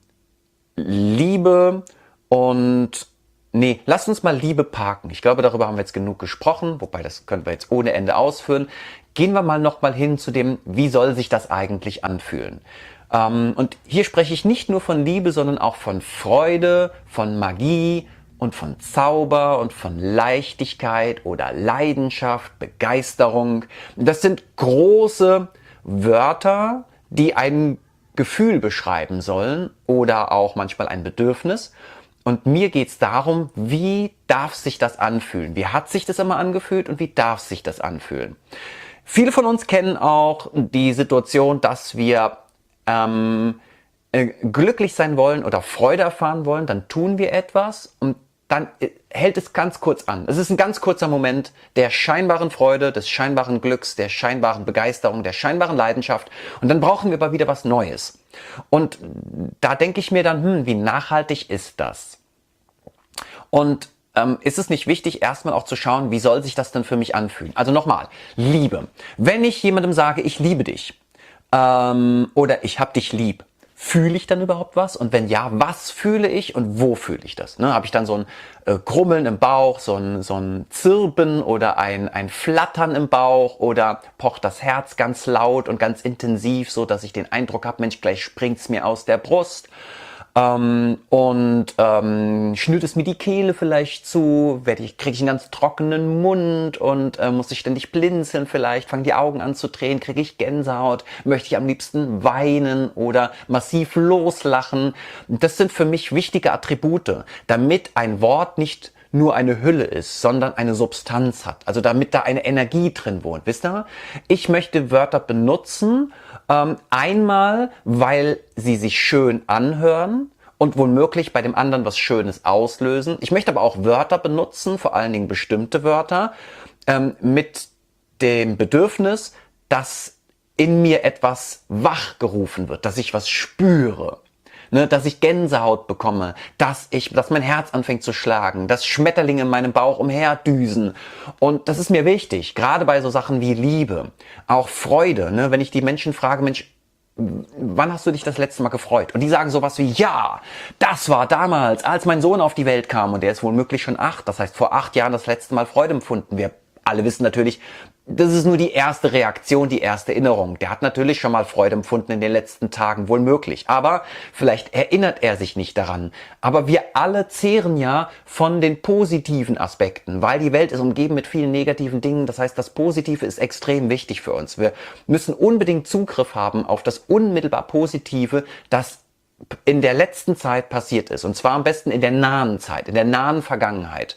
Liebe und Nee, lasst uns mal Liebe parken. Ich glaube, darüber haben wir jetzt genug gesprochen, wobei das können wir jetzt ohne Ende ausführen. Gehen wir mal nochmal hin zu dem, wie soll sich das eigentlich anfühlen? Ähm, und hier spreche ich nicht nur von Liebe, sondern auch von Freude, von Magie und von Zauber und von Leichtigkeit oder Leidenschaft, Begeisterung. Das sind große Wörter, die ein Gefühl beschreiben sollen oder auch manchmal ein Bedürfnis. Und mir geht's darum, wie darf sich das anfühlen? Wie hat sich das immer angefühlt und wie darf sich das anfühlen? Viele von uns kennen auch die Situation, dass wir ähm, äh, glücklich sein wollen oder Freude erfahren wollen. Dann tun wir etwas und dann äh, hält es ganz kurz an. Es ist ein ganz kurzer Moment der scheinbaren Freude, des scheinbaren Glücks, der scheinbaren Begeisterung, der scheinbaren Leidenschaft. Und dann brauchen wir aber wieder was Neues. Und da denke ich mir dann, hm, wie nachhaltig ist das? Und ähm, ist es nicht wichtig, erstmal auch zu schauen, wie soll sich das denn für mich anfühlen? Also nochmal, Liebe. Wenn ich jemandem sage, ich liebe dich ähm, oder ich hab dich lieb, fühle ich dann überhaupt was? Und wenn ja, was fühle ich und wo fühle ich das? Ne, habe ich dann so ein äh, Grummeln im Bauch, so ein, so ein Zirpen oder ein, ein Flattern im Bauch oder pocht das Herz ganz laut und ganz intensiv, so dass ich den Eindruck habe, Mensch, gleich springt's mir aus der Brust. Ähm, und ähm, schnürt es mir die Kehle vielleicht zu, werde ich, kriege ich einen ganz trockenen Mund und äh, muss ich ständig blinzeln vielleicht, fangen die Augen an zu drehen, kriege ich Gänsehaut, möchte ich am liebsten weinen oder massiv loslachen. Das sind für mich wichtige Attribute, damit ein Wort nicht nur eine Hülle ist, sondern eine Substanz hat. Also damit da eine Energie drin wohnt. Wisst ihr? Ich möchte Wörter benutzen, Ähm, einmal, weil sie sich schön anhören und womöglich bei dem anderen was Schönes auslösen. Ich möchte aber auch Wörter benutzen, vor allen Dingen bestimmte Wörter, ähm, mit dem Bedürfnis, dass in mir etwas wachgerufen wird, dass ich was spüre. Ne, dass ich Gänsehaut bekomme, dass ich, dass mein Herz anfängt zu schlagen, dass Schmetterlinge in meinem Bauch umherdüsen. Und das ist mir wichtig, gerade bei so Sachen wie Liebe, auch Freude. Ne, wenn ich die Menschen frage, Mensch, wann hast du dich das letzte Mal gefreut? Und die sagen sowas wie, ja, das war damals, als mein Sohn auf die Welt kam und der ist womöglich schon acht. Das heißt, vor acht Jahren das letzte Mal Freude empfunden. Wir alle wissen natürlich, das ist nur die erste Reaktion, die erste Erinnerung. Der hat natürlich schon mal Freude empfunden in den letzten Tagen, wohl möglich. Aber vielleicht erinnert er sich nicht daran. Aber wir alle zehren ja von den positiven Aspekten, weil die Welt ist umgeben mit vielen negativen Dingen. Das heißt, das Positive ist extrem wichtig für uns. Wir müssen unbedingt Zugriff haben auf das unmittelbar Positive, das in der letzten Zeit passiert ist. Und zwar am besten in der nahen Zeit, in der nahen Vergangenheit.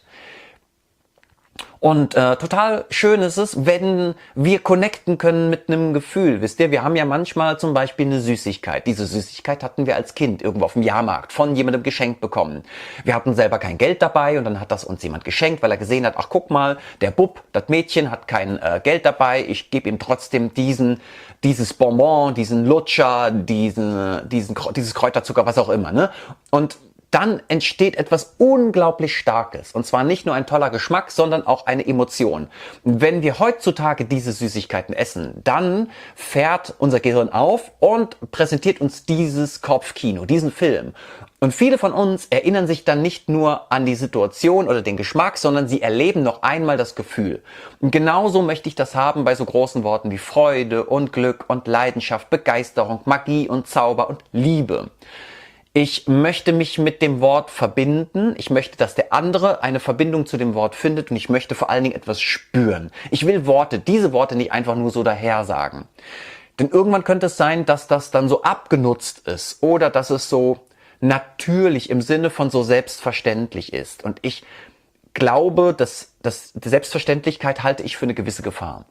Und äh, total schön ist es, wenn wir connecten können mit einem Gefühl. Wisst ihr, wir haben ja manchmal zum Beispiel eine Süßigkeit. Diese Süßigkeit hatten wir als Kind irgendwo auf dem Jahrmarkt von jemandem geschenkt bekommen. Wir hatten selber kein Geld dabei und dann hat das uns jemand geschenkt, weil er gesehen hat, ach guck mal, der Bub, das Mädchen hat kein äh, Geld dabei. Ich gebe ihm trotzdem diesen, dieses Bonbon, diesen Lutscher, diesen, diesen, dieses Kräuterzucker, was auch immer. Ne? Und dann entsteht etwas unglaublich Starkes. Und zwar nicht nur ein toller Geschmack, sondern auch eine Emotion. Wenn wir heutzutage diese Süßigkeiten essen, dann fährt unser Gehirn auf und präsentiert uns dieses Kopfkino, diesen Film. Und viele von uns erinnern sich dann nicht nur an die Situation oder den Geschmack, sondern sie erleben noch einmal das Gefühl. Und genauso möchte ich das haben bei so großen Worten wie Freude und Glück und Leidenschaft, Begeisterung, Magie und Zauber und Liebe. Ich möchte mich mit dem Wort verbinden. Ich möchte, dass der andere eine Verbindung zu dem Wort findet und ich möchte vor allen Dingen etwas spüren. Ich will Worte, diese Worte nicht einfach nur so daher sagen. Denn irgendwann könnte es sein, dass das dann so abgenutzt ist oder dass es so natürlich im Sinne von so selbstverständlich ist. Und ich glaube, dass, dass die Selbstverständlichkeit halte ich für eine gewisse Gefahr.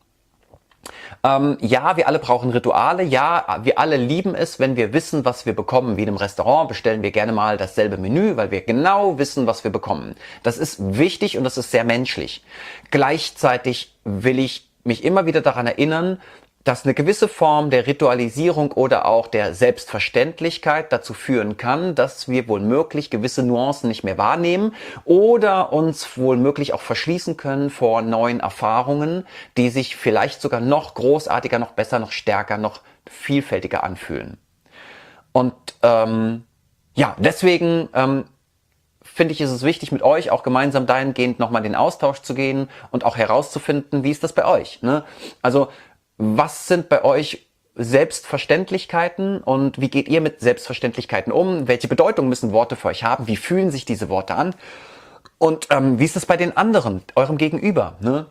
Ähm, ja, wir alle brauchen Rituale. Ja, wir alle lieben es, wenn wir wissen, was wir bekommen. Wie in einem Restaurant bestellen wir gerne mal dasselbe Menü, weil wir genau wissen, was wir bekommen. Das ist wichtig und das ist sehr menschlich. Gleichzeitig will ich mich immer wieder daran erinnern, dass eine gewisse Form der Ritualisierung oder auch der Selbstverständlichkeit dazu führen kann, dass wir womöglich gewisse Nuancen nicht mehr wahrnehmen oder uns womöglich auch verschließen können vor neuen Erfahrungen, die sich vielleicht sogar noch großartiger, noch besser, noch stärker, noch vielfältiger anfühlen. Und ähm, ja, deswegen ähm, finde ich, ist es wichtig, mit euch auch gemeinsam dahingehend nochmal in den Austausch zu gehen und auch herauszufinden, wie ist das bei euch, ne? Also was sind bei euch Selbstverständlichkeiten und wie geht ihr mit Selbstverständlichkeiten um? Welche Bedeutung müssen Worte für euch haben? Wie fühlen sich diese Worte an? Und ähm, wie ist es bei den anderen, eurem Gegenüber? Ne?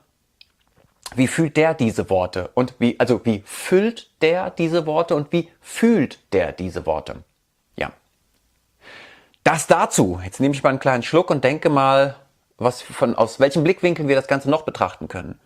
Wie fühlt der diese Worte? Und wie, also wie füllt der diese Worte und wie fühlt der diese Worte? Ja. Das dazu. Jetzt nehme ich mal einen kleinen Schluck und denke mal, was von, aus welchem Blickwinkel wir das Ganze noch betrachten können.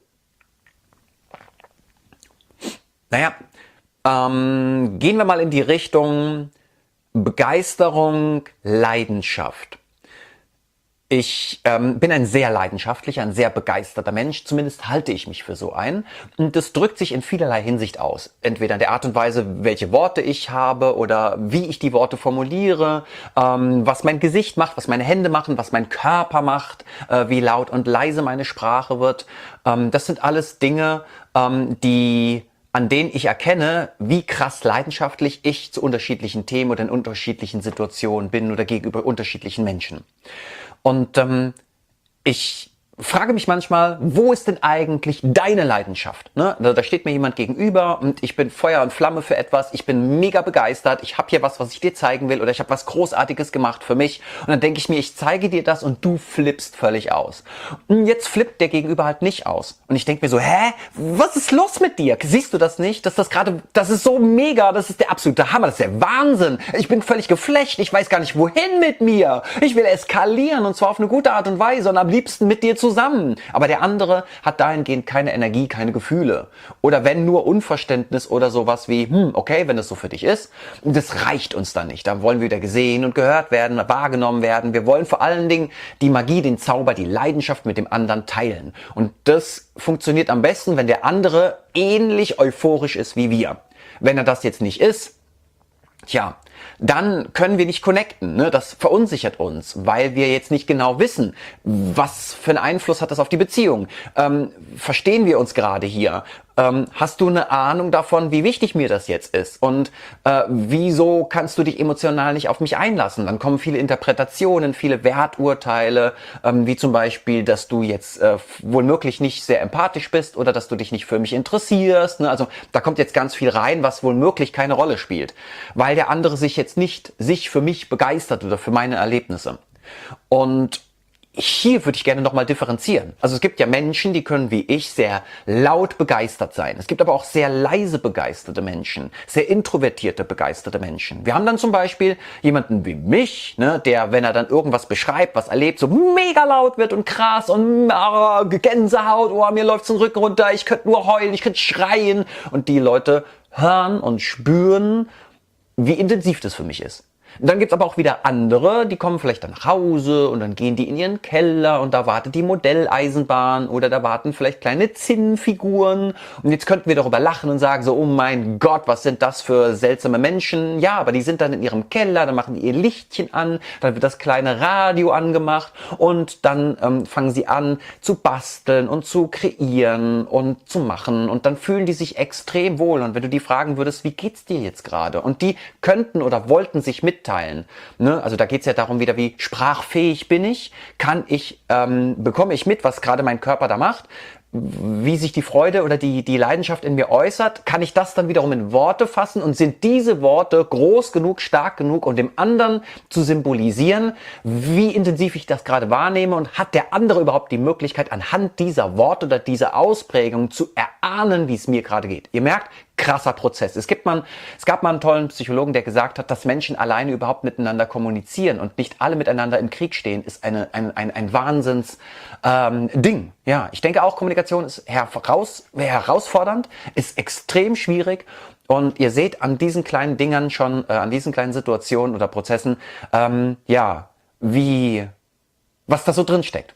Naja, ähm, gehen wir mal in die Richtung Begeisterung, Leidenschaft. Ich ähm, bin ein sehr leidenschaftlicher, ein sehr begeisterter Mensch, zumindest halte ich mich für so einen. Und das drückt sich in vielerlei Hinsicht aus. Entweder in der Art und Weise, welche Worte ich habe oder wie ich die Worte formuliere, ähm, was mein Gesicht macht, was meine Hände machen, was mein Körper macht, äh, wie laut und leise meine Sprache wird. Ähm, das sind alles Dinge, ähm, die... an denen ich erkenne, wie krass leidenschaftlich ich zu unterschiedlichen Themen oder in unterschiedlichen Situationen bin oder gegenüber unterschiedlichen Menschen. Und ähm, ich frage mich manchmal, wo ist denn eigentlich deine Leidenschaft? Ne? Da steht mir jemand gegenüber und ich bin Feuer und Flamme für etwas, ich bin mega begeistert, ich habe hier was, was ich dir zeigen will oder ich habe was Großartiges gemacht für mich und dann denke ich mir, ich zeige dir das und du flippst völlig aus. Und jetzt flippt der Gegenüber halt nicht aus. Und ich denke mir so, hä? Was ist los mit dir? Siehst du das nicht? Dass das gerade, das ist so mega, das ist der absolute Hammer, das ist der Wahnsinn. Ich bin völlig geflasht, ich weiß gar nicht wohin mit mir. Ich will eskalieren und zwar auf eine gute Art und Weise und am liebsten mit dir zusammen. zusammen. Aber der andere hat dahingehend keine Energie, keine Gefühle. Oder wenn nur Unverständnis oder sowas wie, hm, okay, wenn das so für dich ist, das reicht uns dann nicht. Da wollen wir wieder gesehen und gehört werden, wahrgenommen werden. Wir wollen vor allen Dingen die Magie, den Zauber, die Leidenschaft mit dem anderen teilen. Und das funktioniert am besten, wenn der andere ähnlich euphorisch ist wie wir. Wenn er das jetzt nicht ist, tja, dann können wir nicht connecten. Ne? Das verunsichert uns, weil wir jetzt nicht genau wissen, was für einen Einfluss hat das auf die Beziehung. Ähm, verstehen wir uns gerade hier? Ähm, hast du eine Ahnung davon, wie wichtig mir das jetzt ist? Und äh, wieso kannst du dich emotional nicht auf mich einlassen? Dann kommen viele Interpretationen, viele Werturteile, ähm, wie zum Beispiel, dass du jetzt äh, wohlmöglich nicht sehr empathisch bist oder dass du dich nicht für mich interessierst. Ne? Also da kommt jetzt ganz viel rein, was wohlmöglich keine Rolle spielt, weil der andere sich jetzt nicht sich für mich begeistert oder für meine Erlebnisse. Und hier würde ich gerne nochmal differenzieren. Also es gibt ja Menschen, die können wie ich sehr laut begeistert sein. Es gibt aber auch sehr leise begeisterte Menschen, sehr introvertierte begeisterte Menschen. Wir haben dann zum Beispiel jemanden wie mich, ne, der, wenn er dann irgendwas beschreibt, was erlebt, so mega laut wird und krass und oh, Gänsehaut, oh, mir läuft's den Rücken runter, ich könnte nur heulen, ich könnte schreien. Und die Leute hören und spüren, wie intensiv das für mich ist. Dann gibt's aber auch wieder andere, die kommen vielleicht dann nach Hause und dann gehen die in ihren Keller und da wartet die Modelleisenbahn oder da warten vielleicht kleine Zinnfiguren und jetzt könnten wir darüber lachen und sagen so, oh mein Gott, was sind das für seltsame Menschen? Ja, aber die sind dann in ihrem Keller, dann machen die ihr Lichtchen an, dann wird das kleine Radio angemacht und dann ähm, fangen sie an zu basteln und zu kreieren und zu machen und dann fühlen die sich extrem wohl und wenn du die fragen würdest, wie geht's dir jetzt gerade? Und die könnten oder wollten sich mitteilen. Ne? Also da geht es ja darum wieder, wie sprachfähig bin ich, kann ich, ähm, bekomme ich mit, was gerade mein Körper da macht, wie sich die Freude oder die, die Leidenschaft in mir äußert, kann ich das dann wiederum in Worte fassen und sind diese Worte groß genug, stark genug, um dem anderen zu symbolisieren, wie intensiv ich das gerade wahrnehme und hat der andere überhaupt die Möglichkeit, anhand dieser Worte oder dieser Ausprägung zu erahnen, wie es mir gerade geht. Ihr merkt, krasser Prozess. Es gibt mal, es gab mal einen tollen Psychologen, der gesagt hat, dass Menschen alleine überhaupt miteinander kommunizieren und nicht alle miteinander im Krieg stehen, ist eine, ein, ein, ein Wahnsinns ähm, Ding. Ja, ich denke auch, Kommunikation ist heraus, herausfordernd, ist extrem schwierig und ihr seht an diesen kleinen Dingern schon, äh, an diesen kleinen Situationen oder Prozessen, ähm, ja, wie, was da so drin steckt.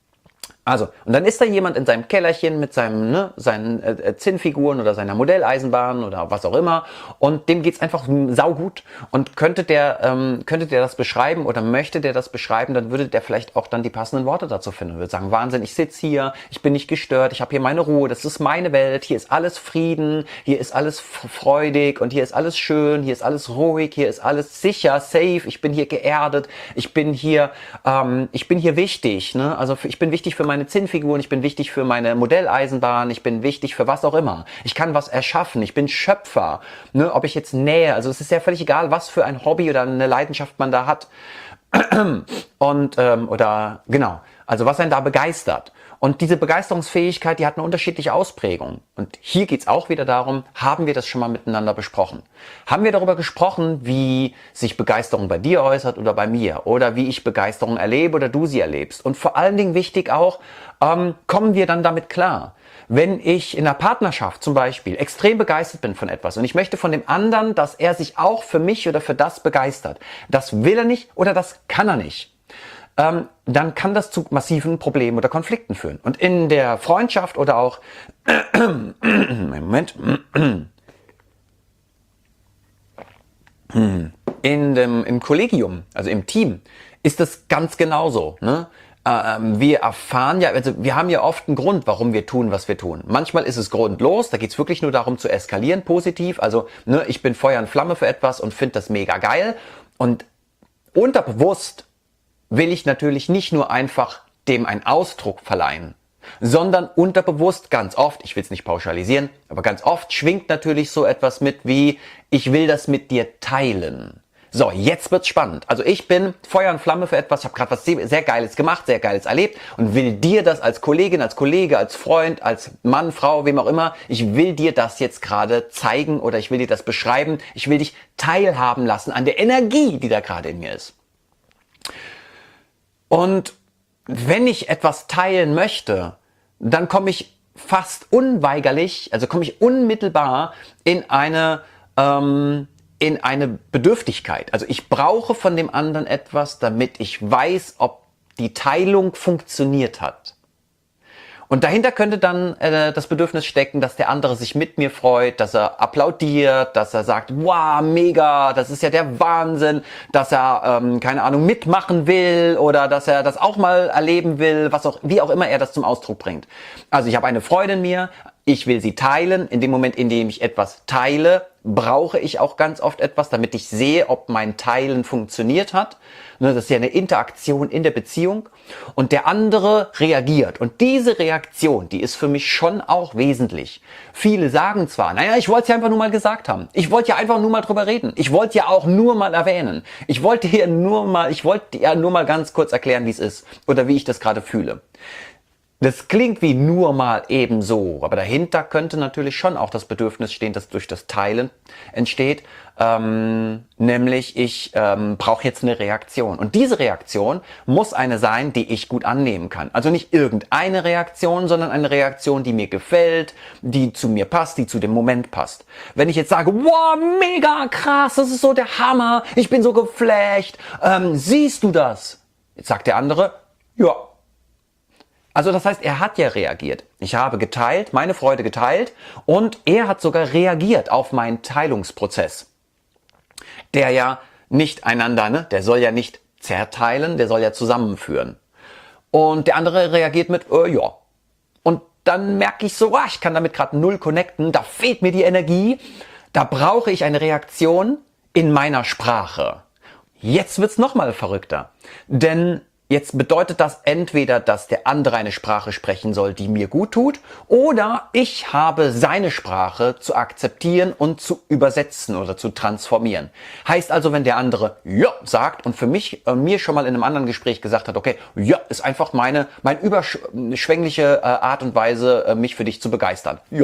Also, und dann ist da jemand in seinem Kellerchen mit seinem, ne, seinen äh, Zinnfiguren oder seiner Modelleisenbahn oder was auch immer und dem geht's einfach saugut und könnte der, ähm, könnte der das beschreiben oder möchte der das beschreiben, dann würde der vielleicht auch dann die passenden Worte dazu finden und würde sagen, Wahnsinn, ich sitze hier, ich bin nicht gestört, ich habe hier meine Ruhe, das ist meine Welt, hier ist alles Frieden, hier ist alles freudig und hier ist alles schön, hier ist alles ruhig, hier ist alles sicher, safe, ich bin hier geerdet, ich bin hier, ähm, ich bin hier wichtig, ne, also für, ich bin wichtig für meine Zinnfiguren, ich bin wichtig für meine Modelleisenbahn, ich bin wichtig für was auch immer. Ich kann was erschaffen, ich bin Schöpfer. Ne, ob ich jetzt nähe, also es ist ja völlig egal, was für ein Hobby oder eine Leidenschaft man da hat. Und, ähm, oder, genau, also was einen da begeistert. Und diese Begeisterungsfähigkeit, die hat eine unterschiedliche Ausprägung. Und hier geht's auch wieder darum, haben wir das schon mal miteinander besprochen? Haben wir darüber gesprochen, wie sich Begeisterung bei dir äußert oder bei mir? Oder wie ich Begeisterung erlebe oder du sie erlebst? Und vor allen Dingen wichtig auch, ähm, kommen wir dann damit klar? Wenn ich in einer Partnerschaft zum Beispiel extrem begeistert bin von etwas und ich möchte von dem anderen, dass er sich auch für mich oder für das begeistert, das will er nicht oder das kann er nicht, ähm, dann kann das zu massiven Problemen oder Konflikten führen. Und in der Freundschaft oder auch Moment, in dem, im Kollegium, also im Team, ist das ganz genauso. Ne? Ähm, wir erfahren ja, also wir haben ja oft einen Grund, warum wir tun, was wir tun. Manchmal ist es grundlos, da geht's wirklich nur darum zu eskalieren, positiv. Also ne, ich bin Feuer und Flamme für etwas und finde das mega geil. Und unterbewusst will ich natürlich nicht nur einfach dem einen Ausdruck verleihen, sondern unterbewusst ganz oft, ich will es nicht pauschalisieren, aber ganz oft schwingt natürlich so etwas mit wie, ich will das mit dir teilen. So, jetzt wird's spannend. Also ich bin Feuer und Flamme für etwas, ich habe gerade was sehr Geiles gemacht, sehr Geiles erlebt und will dir das als Kollegin, als Kollege, als Freund, als Mann, Frau, wem auch immer, ich will dir das jetzt gerade zeigen oder ich will dir das beschreiben, ich will dich teilhaben lassen an der Energie, die da gerade in mir ist. Und wenn ich etwas teilen möchte, dann komme ich fast unweigerlich, also komme ich unmittelbar in eine, ähm, in eine Bedürftigkeit. Also ich brauche von dem anderen etwas, damit ich weiß, ob die Teilung funktioniert hat. Und dahinter könnte dann äh, das Bedürfnis stecken, dass der andere sich mit mir freut, dass er applaudiert, dass er sagt, wow, mega, das ist ja der Wahnsinn, dass er, ähm, keine Ahnung, mitmachen will oder dass er das auch mal erleben will, was auch, wie auch immer er das zum Ausdruck bringt. Also ich habe eine Freude in mir, ich will sie teilen. In dem Moment, in dem ich etwas teile, brauche ich auch ganz oft etwas, damit ich sehe, ob mein Teilen funktioniert hat. Das ist ja eine Interaktion in der Beziehung. Und der andere reagiert. Und diese Reaktion, die ist für mich schon auch wesentlich. Viele sagen zwar, naja, ich wollte es ja einfach nur mal gesagt haben. Ich wollte ja einfach nur mal drüber reden. Ich wollte ja auch nur mal erwähnen. Ich wollte hier nur mal, ich wollte ja nur mal ganz kurz erklären, wie es ist. Oder wie ich das gerade fühle. Das klingt wie nur mal ebenso, aber dahinter könnte natürlich schon auch das Bedürfnis stehen, das durch das Teilen entsteht, ähm, nämlich ich ähm, brauche jetzt eine Reaktion. Und diese Reaktion muss eine sein, die ich gut annehmen kann. Also nicht irgendeine Reaktion, sondern eine Reaktion, die mir gefällt, die zu mir passt, die zu dem Moment passt. Wenn ich jetzt sage, wow, mega krass, das ist so der Hammer, ich bin so geflasht, ähm, siehst du das? Jetzt sagt der andere, ja. Also das heißt, er hat ja reagiert. Ich habe geteilt, meine Freude geteilt und er hat sogar reagiert auf meinen Teilungsprozess. Der ja nicht einander, ne, der soll ja nicht zerteilen, der soll ja zusammenführen. Und der andere reagiert mit, äh, ja. Und dann merke ich so, ah, ich kann damit gerade null connecten, da fehlt mir die Energie, da brauche ich eine Reaktion in meiner Sprache. Jetzt wird's nochmal verrückter, denn jetzt bedeutet das entweder, dass der andere eine Sprache sprechen soll, die mir gut tut, oder ich habe seine Sprache zu akzeptieren und zu übersetzen oder zu transformieren. Heißt also, wenn der andere ja sagt und für mich äh, mir schon mal in einem anderen Gespräch gesagt hat, okay, ja ist einfach meine meine überschwängliche äh, Art und Weise, äh, mich für dich zu begeistern. Ja.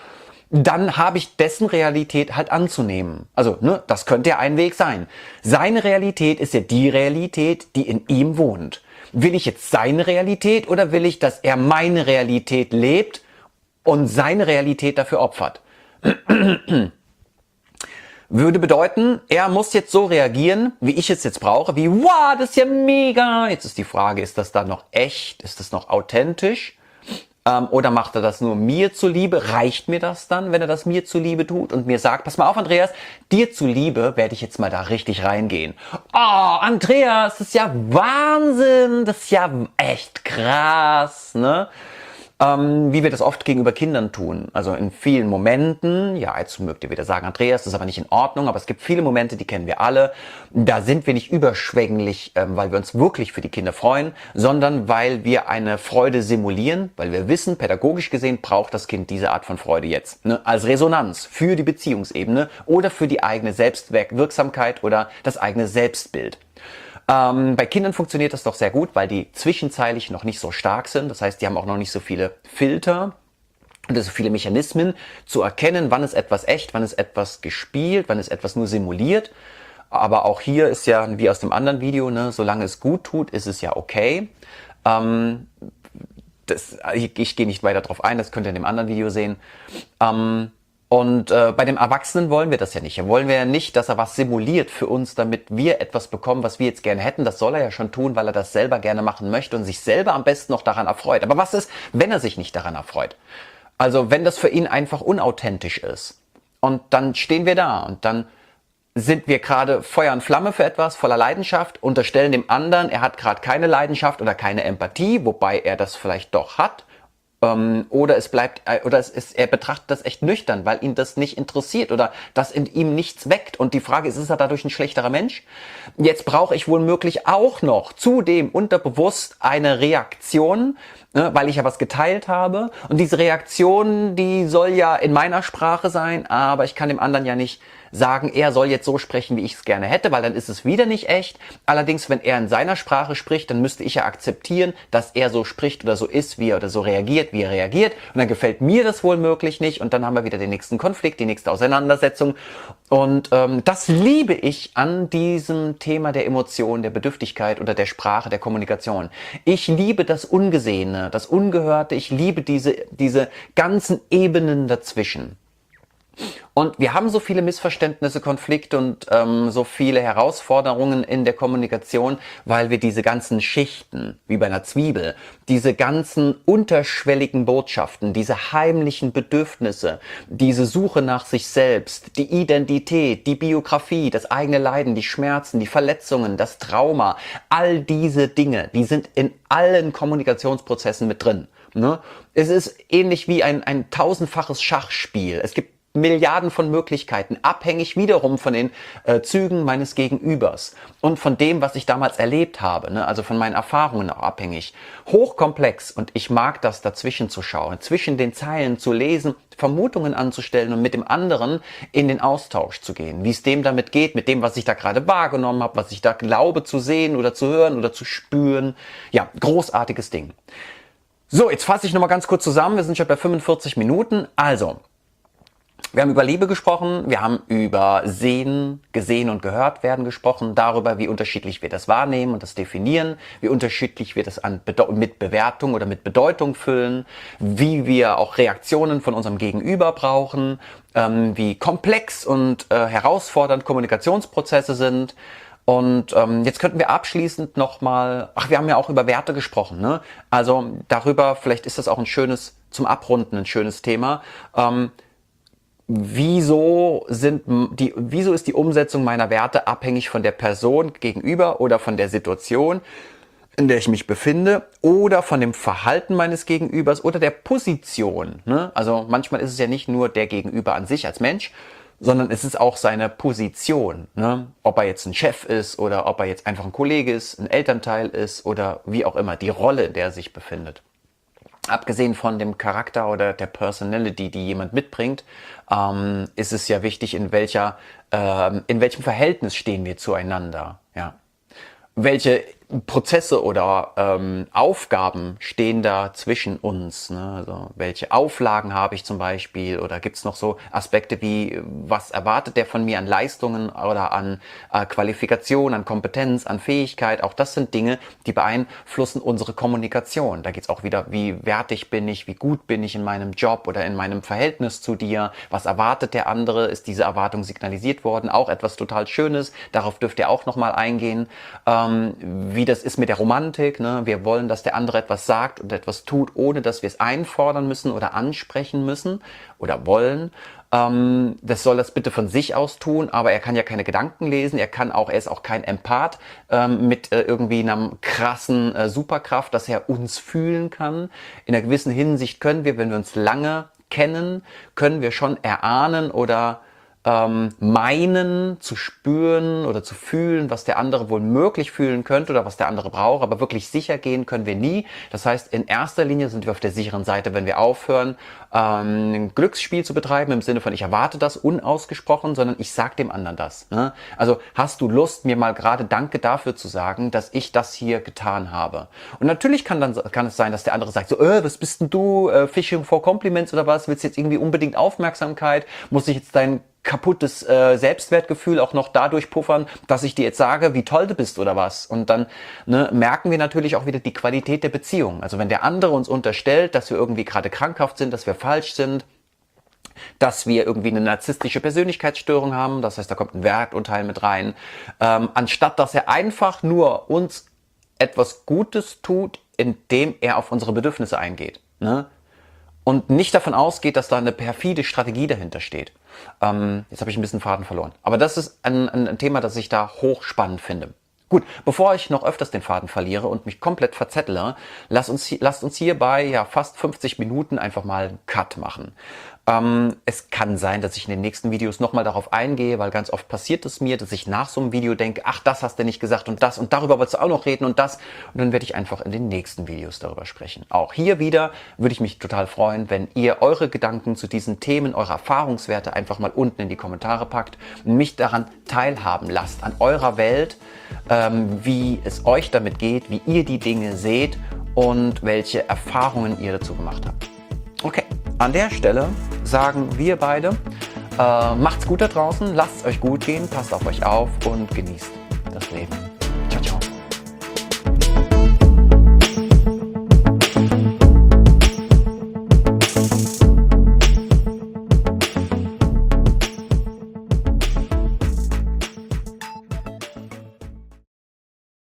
Dann habe ich dessen Realität halt anzunehmen. Also, ne, das könnte ja ein Weg sein. Seine Realität ist ja die Realität, die in ihm wohnt. Will ich jetzt seine Realität oder will ich, dass er meine Realität lebt und seine Realität dafür opfert? Würde bedeuten, er muss jetzt so reagieren, wie ich es jetzt brauche, wie, wow, das ist ja mega. Jetzt ist die Frage, ist das dann noch echt? Ist das noch authentisch? Oder macht er das nur mir zuliebe? Reicht mir das dann, wenn er das mir zuliebe tut und mir sagt, pass mal auf, Andreas, dir zuliebe werde ich jetzt mal da richtig reingehen. Oh, Andreas, das ist ja Wahnsinn, das ist ja echt krass, ne? Ähm, wie wir das oft gegenüber Kindern tun. Also in vielen Momenten, ja, jetzt mögt ihr wieder sagen, Andreas, das ist aber nicht in Ordnung, aber es gibt viele Momente, die kennen wir alle. Da sind wir nicht überschwänglich, ähm, weil wir uns wirklich für die Kinder freuen, sondern weil wir eine Freude simulieren, weil wir wissen, pädagogisch gesehen braucht das Kind diese Art von Freude jetzt. Ne? Als Resonanz für die Beziehungsebene oder für die eigene Selbstwirksamkeit oder das eigene Selbstbild. Ähm, bei Kindern funktioniert das doch sehr gut, weil die zwischenzeitlich noch nicht so stark sind. Das heißt, die haben auch noch nicht so viele Filter und so viele Mechanismen zu erkennen, wann ist etwas echt, wann ist etwas gespielt, wann ist etwas nur simuliert. Aber auch hier ist ja, wie aus dem anderen Video, ne, solange es gut tut, ist es ja okay. Ähm, das, ich, ich gehe nicht weiter drauf ein, das könnt ihr in dem anderen Video sehen. Ähm, Und äh, bei dem Erwachsenen wollen wir das ja nicht. Da wollen wir ja nicht, dass er was simuliert für uns, damit wir etwas bekommen, was wir jetzt gerne hätten. Das soll er ja schon tun, weil er das selber gerne machen möchte und sich selber am besten noch daran erfreut. Aber was ist, wenn er sich nicht daran erfreut? Also wenn das für ihn einfach unauthentisch ist. Und dann stehen wir da und dann sind wir gerade Feuer und Flamme für etwas, voller Leidenschaft, unterstellen dem anderen, er hat gerade keine Leidenschaft oder keine Empathie, wobei er das vielleicht doch hat. Ähm, oder es bleibt, äh, oder es ist, er betrachtet das echt nüchtern, weil ihn das nicht interessiert oder das in ihm nichts weckt. Und die Frage ist, ist er dadurch ein schlechterer Mensch? Jetzt brauche ich womöglich auch noch zudem unterbewusst eine Reaktion, ne, weil ich ja was geteilt habe. Und diese Reaktion, die soll ja in meiner Sprache sein, aber ich kann dem anderen ja nicht sagen, er soll jetzt so sprechen, wie ich es gerne hätte, weil dann ist es wieder nicht echt. Allerdings, wenn er in seiner Sprache spricht, dann müsste ich ja akzeptieren, dass er so spricht oder so ist, wie er oder so reagiert, wie er reagiert. Und dann gefällt mir das wohl möglich nicht und dann haben wir wieder den nächsten Konflikt, die nächste Auseinandersetzung. Und ähm, das liebe ich an diesem Thema der Emotion, der Bedürftigkeit oder der Sprache, der Kommunikation. Ich liebe das Ungesehene, das Ungehörte, ich liebe diese, diese ganzen Ebenen dazwischen. Und wir haben so viele Missverständnisse, Konflikte und ähm, so viele Herausforderungen in der Kommunikation, weil wir diese ganzen Schichten, wie bei einer Zwiebel, diese ganzen unterschwelligen Botschaften, diese heimlichen Bedürfnisse, diese Suche nach sich selbst, die Identität, die Biografie, das eigene Leiden, die Schmerzen, die Verletzungen, das Trauma, all diese Dinge, die sind in allen Kommunikationsprozessen mit drin. Ne? Es ist ähnlich wie ein, ein tausendfaches Schachspiel. Es gibt Milliarden von Möglichkeiten, abhängig wiederum von den äh, Zügen meines Gegenübers und von dem, was ich damals erlebt habe, ne? Also von meinen Erfahrungen auch abhängig. Hochkomplex und ich mag das, dazwischen zu schauen, zwischen den Zeilen zu lesen, Vermutungen anzustellen und mit dem anderen in den Austausch zu gehen, wie es dem damit geht, mit dem, was ich da gerade wahrgenommen habe, was ich da glaube zu sehen oder zu hören oder zu spüren. Ja, großartiges Ding. So, jetzt fasse ich nochmal ganz kurz zusammen, wir sind schon bei fünfundvierzig Minuten, also wir haben über Liebe gesprochen, wir haben über Sehen, gesehen und gehört werden gesprochen, darüber, wie unterschiedlich wir das wahrnehmen und das definieren, wie unterschiedlich wir das an Bedeu- mit Bewertung oder mit Bedeutung füllen, wie wir auch Reaktionen von unserem Gegenüber brauchen, ähm, wie komplex und äh, herausfordernd Kommunikationsprozesse sind. Und ähm, jetzt könnten wir abschließend nochmal, ach, wir haben ja auch über Werte gesprochen, ne? Also darüber, vielleicht ist das auch ein schönes, zum Abrunden ein schönes Thema, ähm, Wieso sind die, wieso ist die Umsetzung meiner Werte abhängig von der Person gegenüber oder von der Situation, in der ich mich befinde oder von dem Verhalten meines Gegenübers oder der Position, ne? Also manchmal ist es ja nicht nur der Gegenüber an sich als Mensch, sondern es ist auch seine Position, ne? Ob er jetzt ein Chef ist oder ob er jetzt einfach ein Kollege ist, ein Elternteil ist oder wie auch immer, die Rolle, in der er sich befindet. Abgesehen von dem Charakter oder der Personality, die jemand mitbringt, ähm, ist es ja wichtig, in welcher, ähm, in welchem Verhältnis stehen wir zueinander. Ja. Welche Prozesse oder ähm, Aufgaben stehen da zwischen uns? Ne? Also welche Auflagen habe ich zum Beispiel? Oder gibt es noch so Aspekte wie, was erwartet der von mir an Leistungen oder an äh, Qualifikation, an Kompetenz, an Fähigkeit? Auch das sind Dinge, die beeinflussen unsere Kommunikation. Da geht es auch wieder, wie wertig bin ich, wie gut bin ich in meinem Job oder in meinem Verhältnis zu dir? Was erwartet der andere? Ist diese Erwartung signalisiert worden? Auch etwas total Schönes. Darauf dürft ihr auch nochmal eingehen. Ähm, wie das ist mit der Romantik, ne? Wir wollen, dass der andere etwas sagt und etwas tut, ohne dass wir es einfordern müssen oder ansprechen müssen oder wollen. Ähm, das soll das bitte von sich aus tun, aber er kann ja keine Gedanken lesen, er kann auch, er ist auch kein Empath ähm, mit äh, irgendwie einer krassen äh, Superkraft, dass er uns fühlen kann. In einer gewissen Hinsicht können wir, wenn wir uns lange kennen, können wir schon erahnen oder ähm, meinen, zu spüren oder zu fühlen, was der andere wohl möglich fühlen könnte oder was der andere braucht, aber wirklich sicher gehen können wir nie. Das heißt, in erster Linie sind wir auf der sicheren Seite, wenn wir aufhören, ähm, ein Glücksspiel zu betreiben, im Sinne von ich erwarte das unausgesprochen, sondern ich sag dem anderen das. Ne? Also hast du Lust, mir mal gerade Danke dafür zu sagen, dass ich das hier getan habe. Und natürlich kann dann kann es sein, dass der andere sagt, so, äh, was bist denn du, äh, Fishing for Compliments oder was, willst du jetzt irgendwie unbedingt Aufmerksamkeit, muss ich jetzt dein kaputtes äh, Selbstwertgefühl auch noch dadurch puffern, dass ich dir jetzt sage, wie toll du bist oder was. Und dann ne, merken wir natürlich auch wieder die Qualität der Beziehung. Also wenn der andere uns unterstellt, dass wir irgendwie gerade krankhaft sind, dass wir falsch sind, dass wir irgendwie eine narzisstische Persönlichkeitsstörung haben, das heißt, da kommt ein Werturteil mit rein, ähm, anstatt dass er einfach nur uns etwas Gutes tut, indem er auf unsere Bedürfnisse eingeht. Ne? Und nicht davon ausgeht, dass da eine perfide Strategie dahinter steht. Ähm, jetzt habe ich ein bisschen Faden verloren. Aber das ist ein, ein, ein Thema, das ich da hochspannend finde. Gut, bevor ich noch öfters den Faden verliere und mich komplett verzettle, lasst uns, lasst uns hier bei ja, fast fünfzig Minuten einfach mal einen Cut machen. Ähm, es kann sein, dass ich in den nächsten Videos nochmal darauf eingehe, weil ganz oft passiert es mir, dass ich nach so einem Video denke, ach, das hast du nicht gesagt und das und darüber wolltest du auch noch reden und das. Und dann werde ich einfach in den nächsten Videos darüber sprechen. Auch hier wieder würde ich mich total freuen, wenn ihr eure Gedanken zu diesen Themen, eure Erfahrungswerte einfach mal unten in die Kommentare packt und mich daran teilhaben lasst, an eurer Welt, ähm, wie es euch damit geht, wie ihr die Dinge seht und welche Erfahrungen ihr dazu gemacht habt. Okay, an der Stelle sagen wir beide, äh, macht's gut da draußen, lasst es euch gut gehen, passt auf euch auf und genießt das Leben.